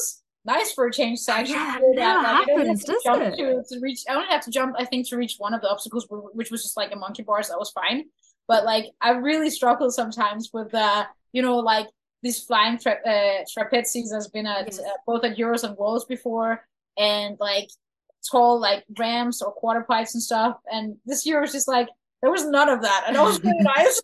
B: nice for a change. So I actually
A: Yeah, it
B: feel that
A: never
B: like I don't have
A: happens,
B: to
A: does
B: jump
A: it?
B: to reach. I only have to jump, I think, to reach one of the obstacles, which was just like a monkey bars. That was fine. But like I really struggle sometimes with like these flying trapezes has been at
A: Yes.
B: both at Euros and Worlds before, and like tall like ramps or quarter pipes and stuff. And this year was just like there was none of that, and it was really nice.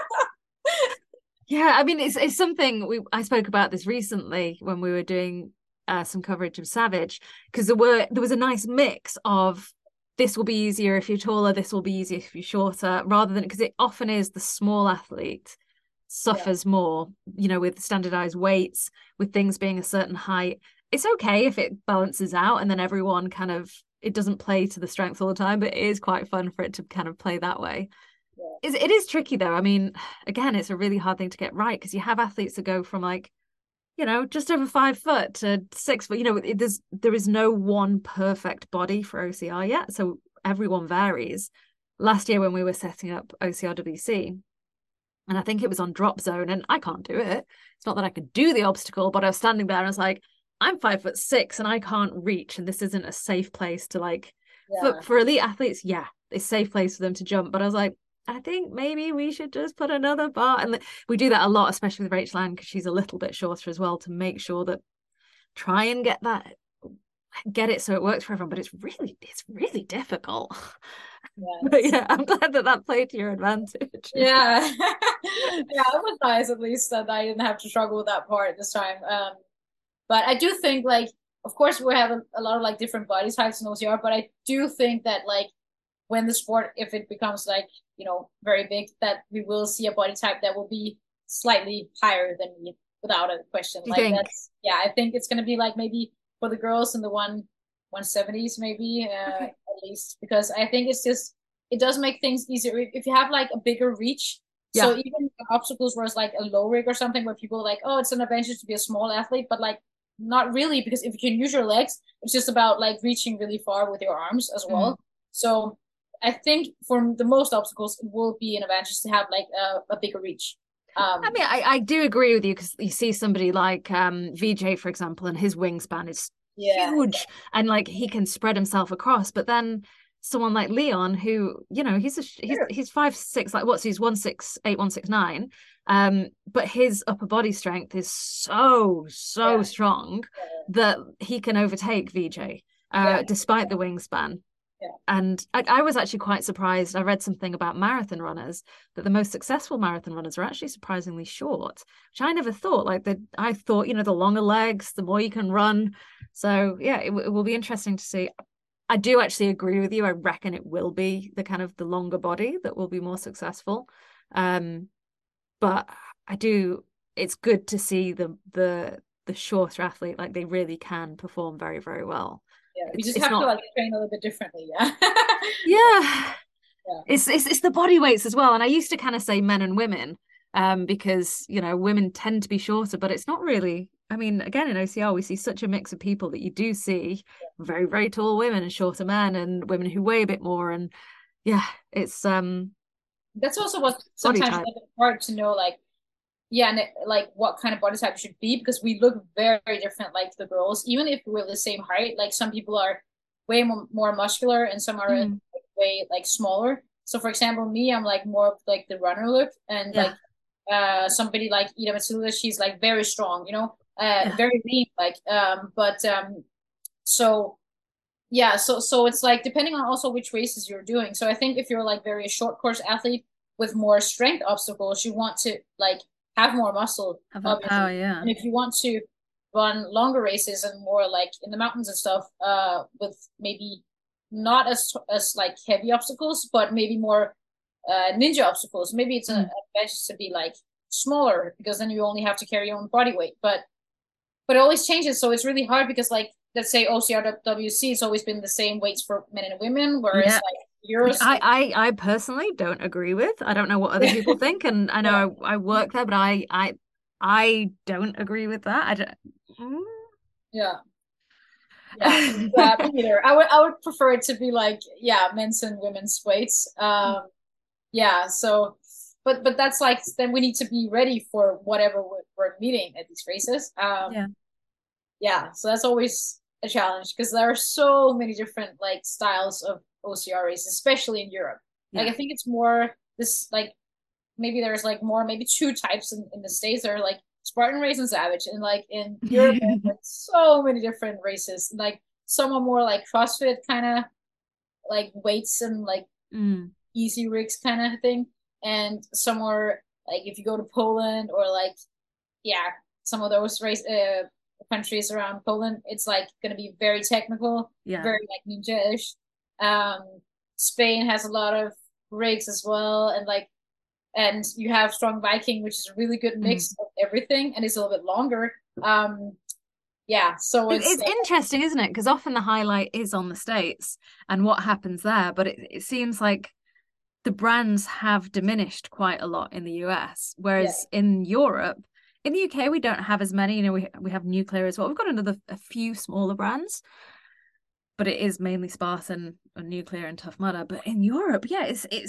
A: Yeah, I mean it's something I spoke about this recently when we were doing some coverage of Savage, because there was a nice mix of this will be easier if you're taller, this will be easier if you're shorter, rather than because it often is the small athlete
B: Yeah,
A: suffers more, with standardized weights, with things being a certain height. It's okay if it balances out and then everyone kind of it doesn't play to the strength all the time, but it is quite fun for it to kind of play that way.
B: yeah,
A: It is tricky though. I mean, again, it's a really hard thing to get right because you have athletes that go from like, just over 5 foot to 6 foot. There is no one perfect body for OCR yet. So everyone varies. Last year when we were setting up OCRWC, and I think it was on drop zone, and I can't do it. It's not that I could do the obstacle, but I was standing there and I was like, I'm 5'6" and I can't reach, and this isn't a safe place to like
B: yeah.
A: for elite athletes, yeah, it's a safe place for them to jump. But I was like, I think maybe we should just put another bar. And we do that a lot, especially with Rachel Ann, because she's a little bit shorter as well, to make sure that try and get it so it works for everyone. But it's really difficult. But
B: Yes.
A: yeah, I'm glad that played to your advantage.
B: Yeah. Yeah, it was nice at least that I didn't have to struggle with that part this time. But I do think like of course we have a lot of like different body types in OCR, but I do think that like when the sport, if it becomes like, very big, that we will see a body type that will be slightly higher than me without a question.
A: Do you
B: Like
A: think?
B: that's yeah, I think it's gonna be like maybe for the girls in the 170s maybe
A: Okay.
B: at least, because I think it does make things easier if you have like a bigger reach. So
A: Yeah.
B: even obstacles where it's like a low rig or something where people are like, oh, it's an advantage to be a small athlete, but like not really, because if you can use your legs, it's just about like reaching really far with your arms as
A: Mm.
B: well. So I think for the most obstacles, it will be an advantage to have like a bigger reach.
A: I mean, I do agree with you because you see somebody like VJ, for example, and his wingspan is
B: Yeah,
A: huge and like he can spread himself across. But then someone like Leon, who,
B: sure.
A: he's 5'6", like what's he's 168, 169. But his upper body strength is so
B: Yeah,
A: strong
B: yeah,
A: that he can overtake VJ,
B: yeah,
A: despite the wingspan.
B: yeah.
A: And I was actually quite surprised. I read something about marathon runners that the most successful marathon runners are actually surprisingly short, which I never thought. I thought, the longer legs, the more you can run. So yeah, it will be interesting to see. I do actually agree with you. I reckon it will be the kind of the longer body that will be more successful. Um, but I do. It's good to see the shorter athlete, like they really can perform very, very well.
B: Yeah. We just
A: It's
B: have to
A: not.
B: like train a little bit differently. Yeah.
A: Yeah,
B: Yeah.
A: it's the body weights as well. And I used to kind of say men and women, because women tend to be shorter, but it's not really. I mean, again, in OCR, we see such a mix of people that you do see very, very tall women and shorter men and women who weigh a bit more. And yeah, it's
B: That's also what
A: body
B: sometimes
A: type.
B: it's hard to know, like, yeah, and like what kind of body type should be, because we look very different, like the girls, even if we're the same height. Like some people are way more muscular and some are
A: Mm,
B: way like smaller. So for example, me, I'm like more of like the runner look, and
A: yeah,
B: like somebody like Ida Matilda, she's like very strong,
A: yeah.
B: very lean, like but so yeah, so it's like depending on also which races you're doing. So I think if you're like very short course athlete with more strength obstacles, you want to like have more muscle,
A: Have that
B: obviously.
A: power, yeah.
B: And if you want to run longer races and more like in the mountains and stuff, with maybe not as like heavy obstacles, but maybe more ninja obstacles, maybe it's an
A: Mm.
B: advantage to be like smaller, because then you only have to carry your own body weight. But it always changes, so it's really hard because like let's say OCRWC, it's always been the same weights for men and women, whereas
A: Yeah.
B: like
A: Which
B: yours,
A: I personally don't agree with. I don't know what other people think, and I
B: yeah,
A: know I work there, but I don't agree with that. I don't.
B: yeah, yeah, yeah, me neither. I would prefer it to be like, yeah, men's and women's weights. Yeah, so but that's like then we need to be ready for whatever we're meeting at these races.
A: Yeah.
B: yeah, so that's always a challenge because there are so many different like styles of OCR races, especially in Europe. Like
A: Yeah.
B: I think it's more this like maybe there's like more maybe two types in the States. There are like Spartan race and Savage, and like in Europe there's like so many different races. Like some are more like CrossFit kind of like weights and like
A: Mm.
B: easy rigs kind of thing, and some are like if you go to Poland or like yeah some of those countries around Poland, it's like going to be very technical,
A: Yeah.
B: very like ninja-ish. Spain has a lot of rigs as well, and like and you have Strong Viking, which is a really good
A: Mm.
B: mix of everything, and it's a little bit longer. Yeah, so it's
A: It's interesting, isn't it? Because often the highlight is on the States and what happens there, but it seems like the brands have diminished quite a lot in the US,
B: yeah,
A: whereas in Europe, in the UK, we don't have as many. You know, we have Nuclear as well. We've got a few smaller brands, but it is mainly Spartan and Nuclear and Tough Mudder. But in Europe, yeah,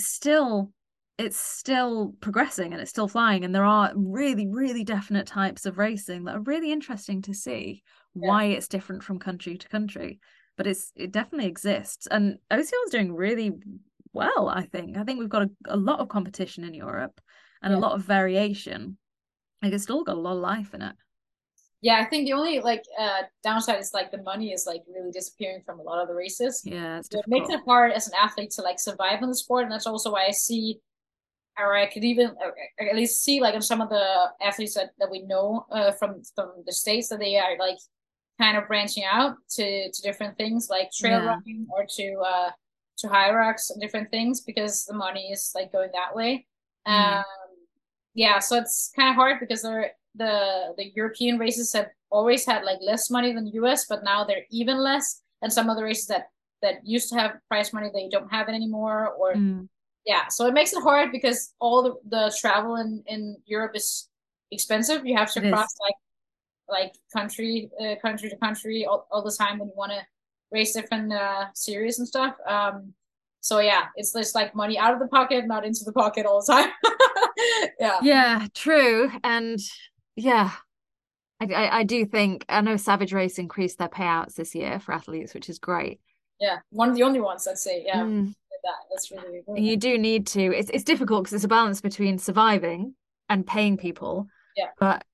A: it's still progressing and it's still flying. And there are really, really definite types of racing that are really interesting to see
B: yeah,
A: why it's different from country to country. But it definitely exists. And OCR is doing really well, I think. I think we've got a lot of competition in Europe and a
B: yeah.
A: lot of variation. Like it's still got a lot of life in it.
B: Yeah, I think the only like downside is like the money is like really disappearing from a lot of the races.
A: Yeah, it's
B: So it makes
A: difficult.
B: it hard as an athlete to like survive in the sport, and that's also why I see, or I could even or at least see like in some of the athletes that we know from the states that they are like kind of branching out to different things like trail
A: Yeah.
B: running or to high rocks and different things because the money is like going that way. Um,
A: Mm.
B: yeah, so it's kind of hard because the European races have always had like less money than the US, but now they're even less. And some of the races that used to have prize money, they don't have it anymore. Or
A: Mm.
B: yeah, so it makes it hard because all the travel in Europe is expensive. You have to
A: It is.
B: cross like country to country all the time when you want to race different series and stuff. So yeah, it's just like money out of the pocket, not into the pocket all the time. Yeah.
A: Yeah, true. And yeah, I do think I know Savage Race increased their payouts this year for athletes, which is great.
B: Yeah, one of the only ones I'd say. Yeah,
A: Mm.
B: that's really good.
A: And you do need to. It's difficult because it's a balance between surviving and paying people,
B: Yeah,
A: but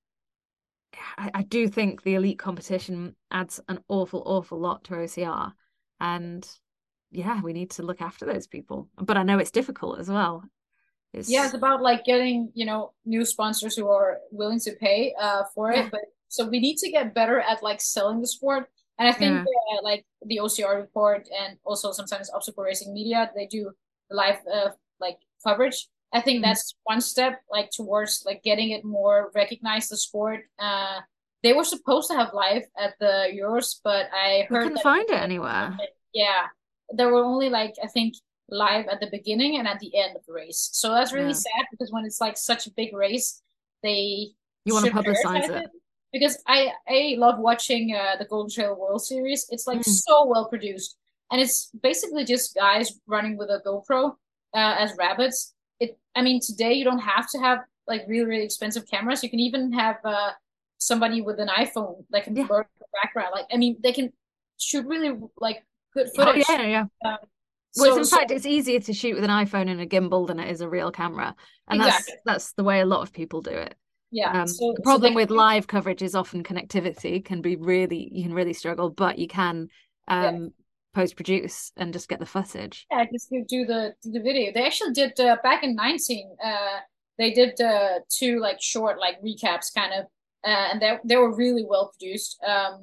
A: I do think the elite competition adds an awful lot to OCR, and yeah, we need to look after those people. But I know it's difficult as well.
B: yeah,
A: It's
B: it's about like getting new sponsors who are willing to pay for
A: yeah,
B: it. But so we need to get better at like selling the sport. And I think
A: yeah,
B: like the OCR report and also sometimes Obstacle Racing Media, they do live like coverage. I think
A: mm.
B: that's one step like towards like getting it more recognized the sport. They were supposed to have live at the Euros, but I
A: We
B: heard
A: couldn't
B: that it
A: find
B: was
A: it
B: like
A: anywhere.
B: yeah, there were only like I think live at the beginning and at the end of the race. So that's really
A: Yeah,
B: sad because when it's like such a big race, they
A: you want
B: should
A: to publicize
B: prioritize
A: it.
B: it. Because I love watching the Golden Trail World Series. It's like
A: Mm.
B: so well produced, and it's basically just guys running with a GoPro as rabbits. I mean, today you don't have to have like really expensive cameras. You can even have somebody with an iPhone that can
A: Yeah.
B: blur the background. Like, I mean, they can shoot really like good
A: Oh
B: footage.
A: yeah.
B: Um,
A: Well, it's
B: so
A: in
B: so
A: fact it's easier to shoot with an iPhone and a gimbal than it is a real camera, and
B: exactly.
A: that's the way a lot of people do it.
B: Yeah.
A: The
B: So they
A: problem
B: can
A: with
B: do
A: live coverage is often connectivity can be you can really struggle, but you can
B: yeah.
A: post produce and just get the footage.
B: Yeah, just to do the video. They actually did back in 19. They did two like short like recaps kind of, and they were really well produced.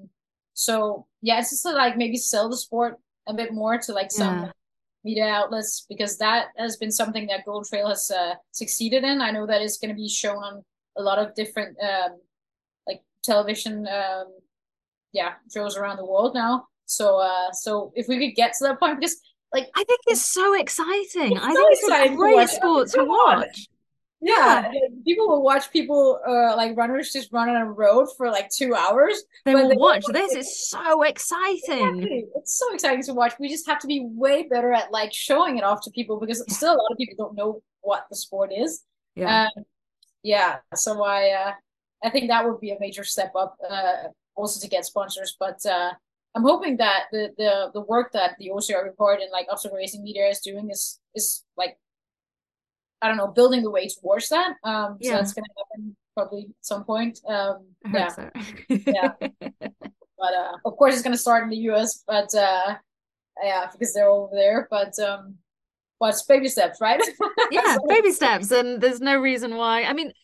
B: So yeah, it's just to like maybe sell the sport a bit more to like some
A: Yeah.
B: media outlets because that has been something that Gold Trail has succeeded in. I know that it's going to be shown on a lot of different like television yeah shows around the world now. So if we could get to that point, because like
A: I think it's so exciting.
B: it's
A: I
B: so
A: think it's a
B: exciting to
A: great
B: watch. I mean,
A: sport to
B: come on.
A: watch.
B: Yeah,
A: Yeah,
B: people will watch people like runners just run on a road for like 2 hours,
A: they
B: but
A: will
B: they
A: watch
B: won't
A: this.
B: like,
A: It's so exciting.
B: exactly. It's so exciting to watch. We just have to be way better at like showing it off to people because
A: Yeah,
B: still a lot of people don't know what the sport is.
A: yeah.
B: Um, yeah, so I think that would be a major step up also to get sponsors. But I'm hoping that the work that the OCR report and like Obstacle Racing Media is doing is like, I don't know, building the way towards that. So
A: Yeah,
B: that's gonna happen probably at some point.
A: I hope
B: Yeah,
A: so.
B: yeah. But of course it's gonna start in the US, but yeah, because they're over there. But it's baby steps, right?
A: Yeah,
B: So,
A: baby steps, and there's no reason why. I mean,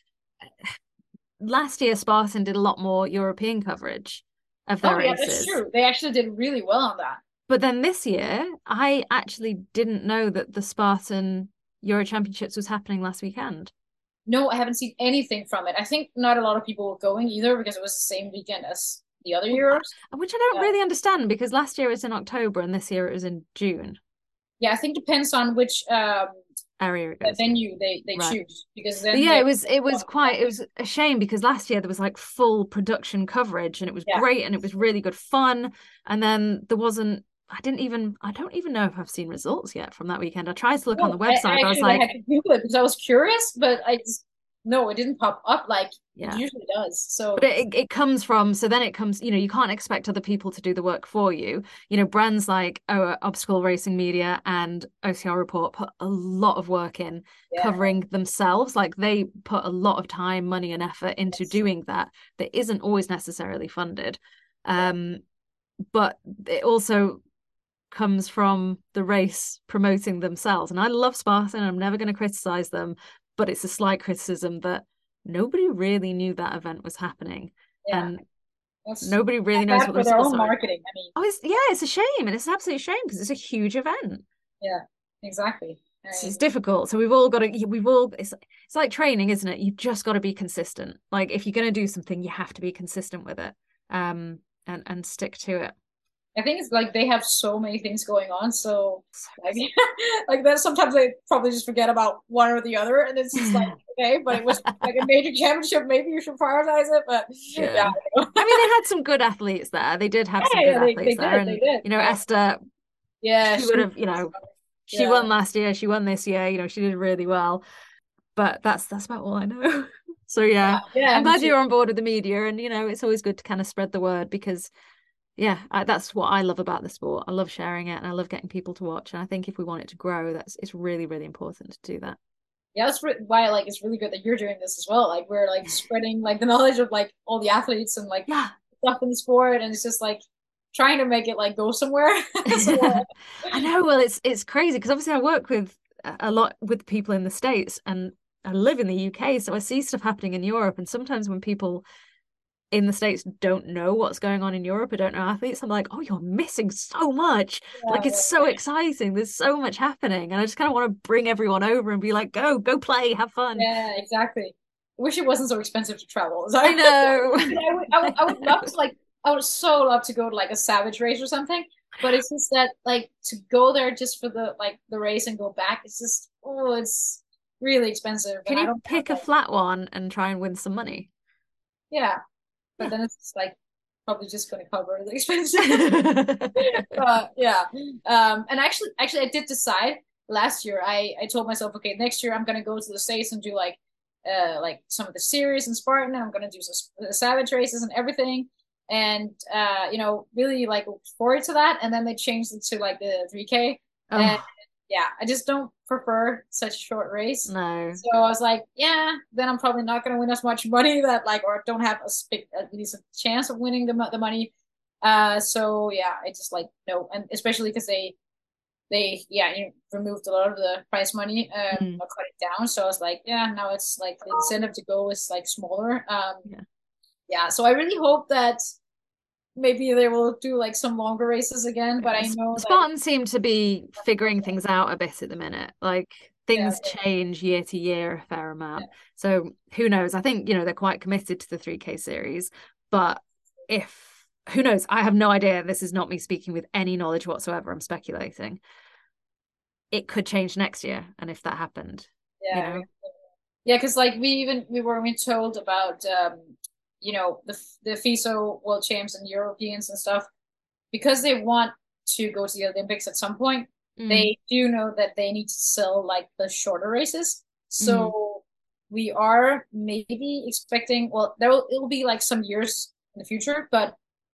A: last year Spartan did a lot more European coverage of their
B: oh yeah, that's
A: races.
B: true. They actually did really well on that.
A: But then this year, I actually didn't know that the Spartan Euro Championships was happening last weekend.
B: No, I haven't seen anything from it. I think not a lot of people were going either because it was the same weekend as the other Euros.
A: Which I don't
B: Uh,
A: really understand because last year it was in October and this year it was in June.
B: yeah, I think depends on which
A: Area it goes to.
B: venue they
A: Right.
B: choose because
A: But
B: then
A: yeah,
B: they
A: it was a shame because last year there was like full production coverage and it was
B: yeah.
A: great and it was really good fun. And then there wasn't, I don't even know if I've seen results yet from that weekend. I tried to look on the
B: No,
A: website,
B: I
A: but I was
B: actually
A: like,
B: had to Google it because I was curious, but I just no, it didn't pop up like it
A: yeah.
B: usually does.
A: But
B: So
A: it comes from, so then it comes, you can't expect other people to do the work for you. Brands like Obstacle Racing Media and OCR Report put a lot of work in
B: yeah,
A: covering themselves. Like they put a lot of time, money, and effort into doing that isn't always necessarily funded.
B: yeah,
A: But it also comes from the race promoting themselves. And I love Spartan, I'm never going to criticize them, but it's a slight criticism that nobody really knew that event was happening.
B: yeah.
A: And
B: That's
A: nobody really knows
B: bad
A: what the
B: for their
A: results
B: own
A: are.
B: marketing. I mean,
A: Oh, it's a shame, and it's an absolute shame because it's a huge event.
B: yeah, exactly. I
A: It's
B: mean,
A: difficult, so it's like training, isn't it? You've just got to be consistent. Like if you're going to do something, you have to be consistent with it, and stick to it.
B: I think it's like they have so many things going on, so like like then sometimes they probably just forget about one or the other, and it's just like okay, but it was like a major championship. Maybe you should prioritize it, but yeah,
A: Yeah. I mean, they had some good athletes there. They did have some
B: yeah,
A: good
B: yeah,
A: athletes there.
B: they
A: And,
B: did.
A: Esther,
B: Yeah,
A: she would have, she
B: yeah,
A: won last year, she won this year, she did really well. But that's about all I know. So yeah,
B: yeah,
A: I'm
B: me
A: glad
B: too.
A: you're on board with the media, and it's always good to kind of spread the word because yeah, that's what I love about the sport. I love sharing it and I love getting people to watch. And I think if we want it to grow, it's really, really important to do that.
B: Yeah, that's why like it's really good that you're doing this as well. Like we're like spreading like the knowledge of like all the athletes and like
A: Yeah.
B: stuff in the sport, and it's just like trying to make it like go somewhere. So
A: I know. Well, it's crazy because obviously I work with a lot with people in the States and I live in the UK, so I see stuff happening in Europe. And sometimes when people in the States don't know what's going on in Europe or don't know athletes, I'm like, oh, you're missing so much. Like
B: yeah,
A: it's so exciting. There's so much happening. And I just kind of want to bring everyone over and be like, go play, have fun.
B: yeah, exactly. I wish it wasn't so expensive to travel. So
A: I know.
B: I would love to like I would so love to go to like a Savage race or something, but it's just that like to go there just for the like the race and go back, it's just it's really expensive,
A: Can
B: and I
A: you
B: don't have
A: pick a
B: like
A: flat one and try and win some money?
B: yeah, but
A: Yeah.
B: then it's like probably just going to cover the expenses. Yeah. And actually, I did decide last year. I told myself, okay, next year I'm gonna go to the States and do like some of the series in Spartan, and I'm gonna do some Savage races and everything, and really like look forward to that. And then they changed it to like the 3K, and
A: Oh,
B: yeah, I just don't prefer such a short race.
A: no.
B: So I was like, yeah, then I'm probably not going to win as much money that like, or don't have at least a chance of winning the money. So yeah, I just like no, and especially because they yeah removed a lot of the prize money
A: Mm.
B: or cut it down. So I was like, yeah, now it's like the incentive to go is like smaller.
A: Yeah.
B: Yeah, so I really hope that maybe they will do like some longer races again. But I know that
A: Spartans seem to be figuring things out a bit at the minute. Like
B: yeah,
A: things change year to year a fair
B: yeah,
A: amount. So who knows? I think, they're quite committed to the 3K series, but if who knows? I have no idea. This is not me speaking with any knowledge whatsoever. I'm speculating. It could change next year. And if that happened, you
B: yeah.
A: know,
B: Yeah, because like we were told about the FISO world champs and Europeans and stuff because they want to go to the Olympics at some point.
A: mm,
B: They do know that they need to sell like the shorter races.
A: mm,
B: So we are maybe expecting. Well, it'll be like some years in the future, but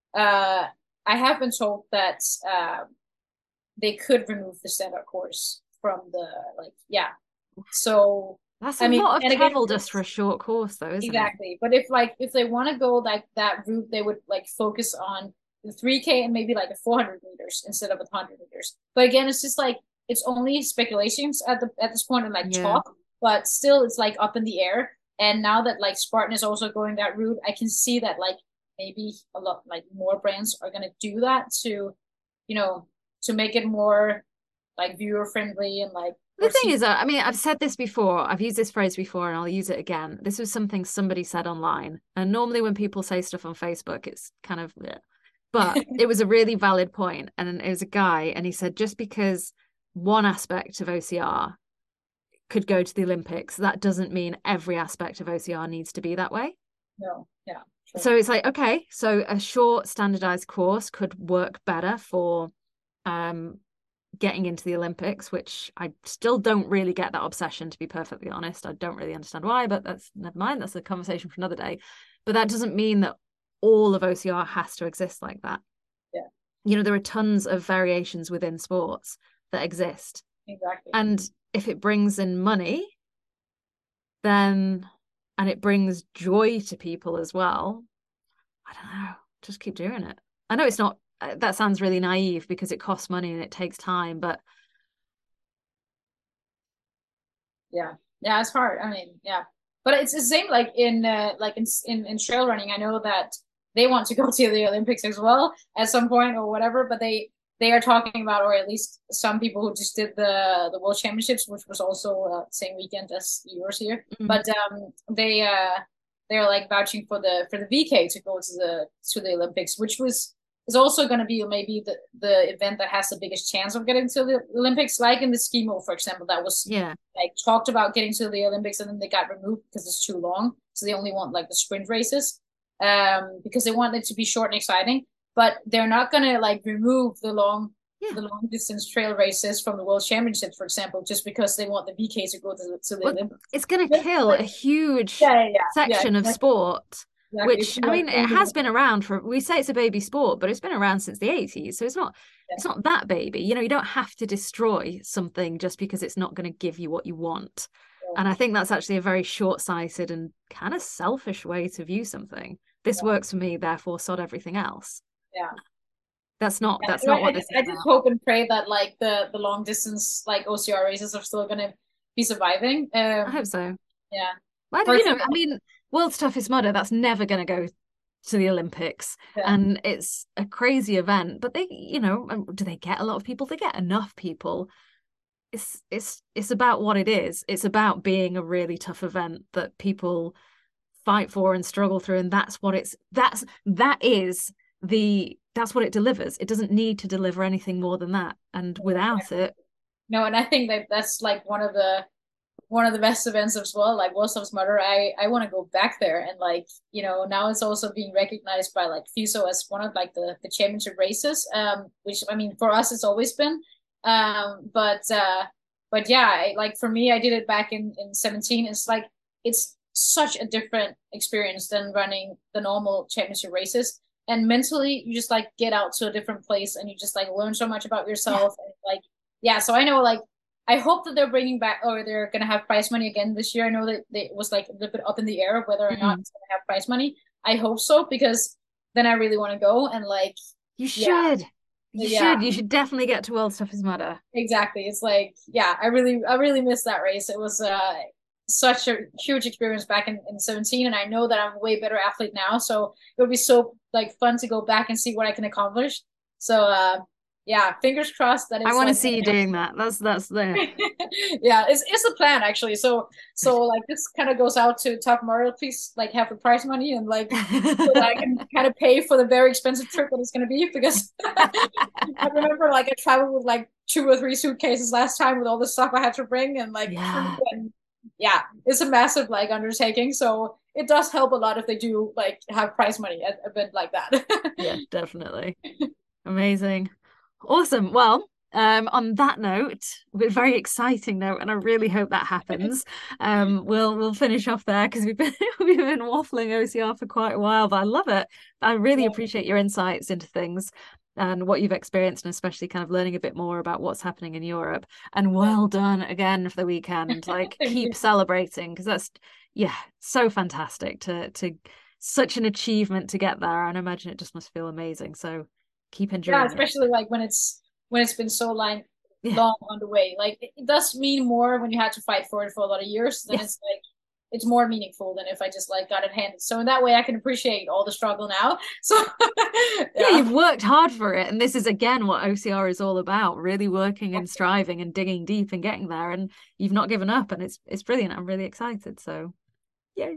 B: I have been told that they could remove the standard course from the like yeah. So
A: That's a
B: I mean,
A: lot of
B: and again,
A: travel just for a short course, though, isn't it?
B: exactly. But if they want to go like that route, they would like focus on the 3K and maybe like a 400 meters instead of 100 meters. But again, it's just like it's only speculations at this point and like
A: Yeah.
B: talk, but still it's like up in the air. And now that like Spartan is also going that route, I can see that like maybe a lot like more brands are gonna do that to, you know, to make it more like viewer friendly and like
A: The
B: more
A: thing
B: see.
A: is, I mean, I've said this before, I've used this phrase before, and I'll use it again. This was something somebody said online. And normally when people say stuff on Facebook, it's kind of, bleh. But it was a really valid point. And it was a guy, and he said, just because one aspect of OCR could go to the Olympics, that doesn't mean every aspect of OCR needs to be that way.
B: No, yeah, sure.
A: So it's like, okay, so a short standardized course could work better for um getting into the Olympics, which I still don't really get that obsession, to be perfectly honest. I don't really understand why, but that's never mind. That's a conversation for another day. But that doesn't mean that all of OCR has to exist like that.
B: Yeah,
A: You know, there are tons of variations within sports that exist.
B: exactly.
A: And if it brings in money, then and it brings joy to people as well, I don't know, just keep doing it. I know it's not that sounds really naive because it costs money and it takes time, but
B: Yeah, yeah, it's hard. I mean, yeah, but it's the same like in trail running. I know that they want to go to the Olympics as well at some point or whatever, but they are talking about, or at least some people who just did the World Championships, which was also same weekend as yours here.
A: mm,
B: But they're like vouching for the VK to go to the Olympics, which was is also going to be maybe the event that has the biggest chance of getting to the Olympics, like in the skimo, for example, that was
A: yeah.
B: like talked about getting to the Olympics and then they got removed because it's too long. So they only want like the sprint races because they want it to be short and exciting. But they're not gonna like remove
A: Yeah.
B: the long distance trail races from the World Championships, for example, just because they want the VK to go to the
A: Well,
B: Olympics.
A: it's going to
B: But,
A: kill
B: like,
A: a huge
B: yeah,
A: section of
B: exactly.
A: sport,
B: Exactly. If
A: which
B: you
A: I
B: like
A: mean, it
B: only
A: has
B: want,
A: been around for, we say it's a baby sport, but it's been around since the 80s. So
B: yeah,
A: it's not that baby. You know, you don't have to destroy something just because it's not going to give you what you want.
B: so,
A: And I think that's actually a very short-sighted and kind of selfish way to view something. This
B: yeah,
A: works for me, therefore sod everything else.
B: yeah.
A: That's
B: Yeah,
A: not what this is
B: I just
A: about.
B: hope and pray that like the long distance like OCR races are still gonna be surviving.
A: I hope so.
B: Yeah.
A: Well,
B: For
A: you know,
B: example,
A: I mean, World's Toughest Mudder, that's never going to go to the Olympics.
B: yeah,
A: And it's a crazy event, but they, you know, do they get a lot of people? They get enough people. It's about what it is. It's about being a really tough event that people fight for and struggle through. And that's what it delivers. It doesn't need to deliver anything more than that. And without
B: exactly.
A: it,
B: No, and I think that that's like one of the best events as well. Like World Toughest Mudder, I want to go back there and like now it's also being recognized by like FISO as one of like the championship races. Which I mean for us it's always been. But yeah, like for me, I did it back in 17. It's like it's such a different experience than running the normal championship races. And mentally, you just like get out to a different place and you just like learn so much about
A: yeah,
B: yourself. And like, yeah, so I know like I hope that they're bringing back or they're gonna have prize money again this year. I know that it was like a little bit up in the air of whether or not
A: mm,
B: it's gonna have prize money. I hope so because then I really want to go and like,
A: you
B: yeah,
A: should. You
B: yeah,
A: should. You should definitely get to World's Toughest Mudder.
B: exactly. It's like, yeah, I really missed that race. It was such a huge experience back in 17, and I know that I'm a way better athlete now. So it would be so like fun to go back and see what I can accomplish. So yeah, fingers crossed that
A: I
B: it's
A: want to
B: like
A: see you doing that. That's there.
B: yeah, it's a plan actually. So like this kind of goes out to Top Mario. Please like have the prize money and like so that I can kind of pay for the very expensive trip that it's going to be because I remember like I traveled with like 2 or 3 suitcases last time with all the stuff I had to bring and like food
A: Yeah.
B: and yeah, it's a massive like undertaking. So it does help a lot if they do like have prize money at a event like that.
A: Yeah, definitely. Amazing. Awesome. Well, On that note, a very exciting note, and I really hope that happens. We'll finish off there because we've been waffling OCR for quite a while, but I love it. I really appreciate your insights into things and what you've experienced, and especially kind of learning a bit more about what's happening in Europe. And well done again for the weekend. Like keep celebrating because that's so fantastic to such an achievement to get there. And I imagine it just must feel amazing. So keep enjoying
B: especially
A: it.
B: like when it's been so long on the way. Like it does mean more when you had to fight for it for a lot of years. Then it's like it's more meaningful than if I just like got it handed. So in that way, I can appreciate all the struggle now. So
A: you've worked hard for it, and this is again what OCR is all about: really working and striving and digging deep and getting there. And you've not given up, and it's brilliant. I'm really excited. So, yay!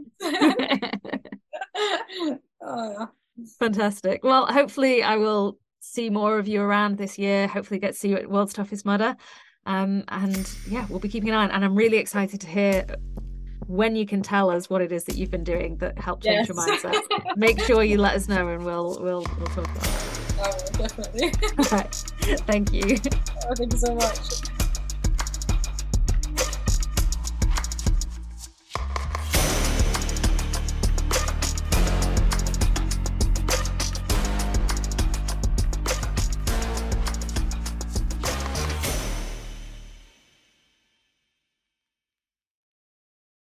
A: Fantastic. Well, hopefully I will see more of you around this year. Hopefully get to see you at World's Toughest Mudder. And we'll be keeping an eye on. And I'm really excited to hear when you can tell us what it is that you've been doing that helped change your mindset. Make sure you let us know, and we'll talk about it.
B: Oh, definitely.
A: All right. Thank you.
B: Oh, thank you so much.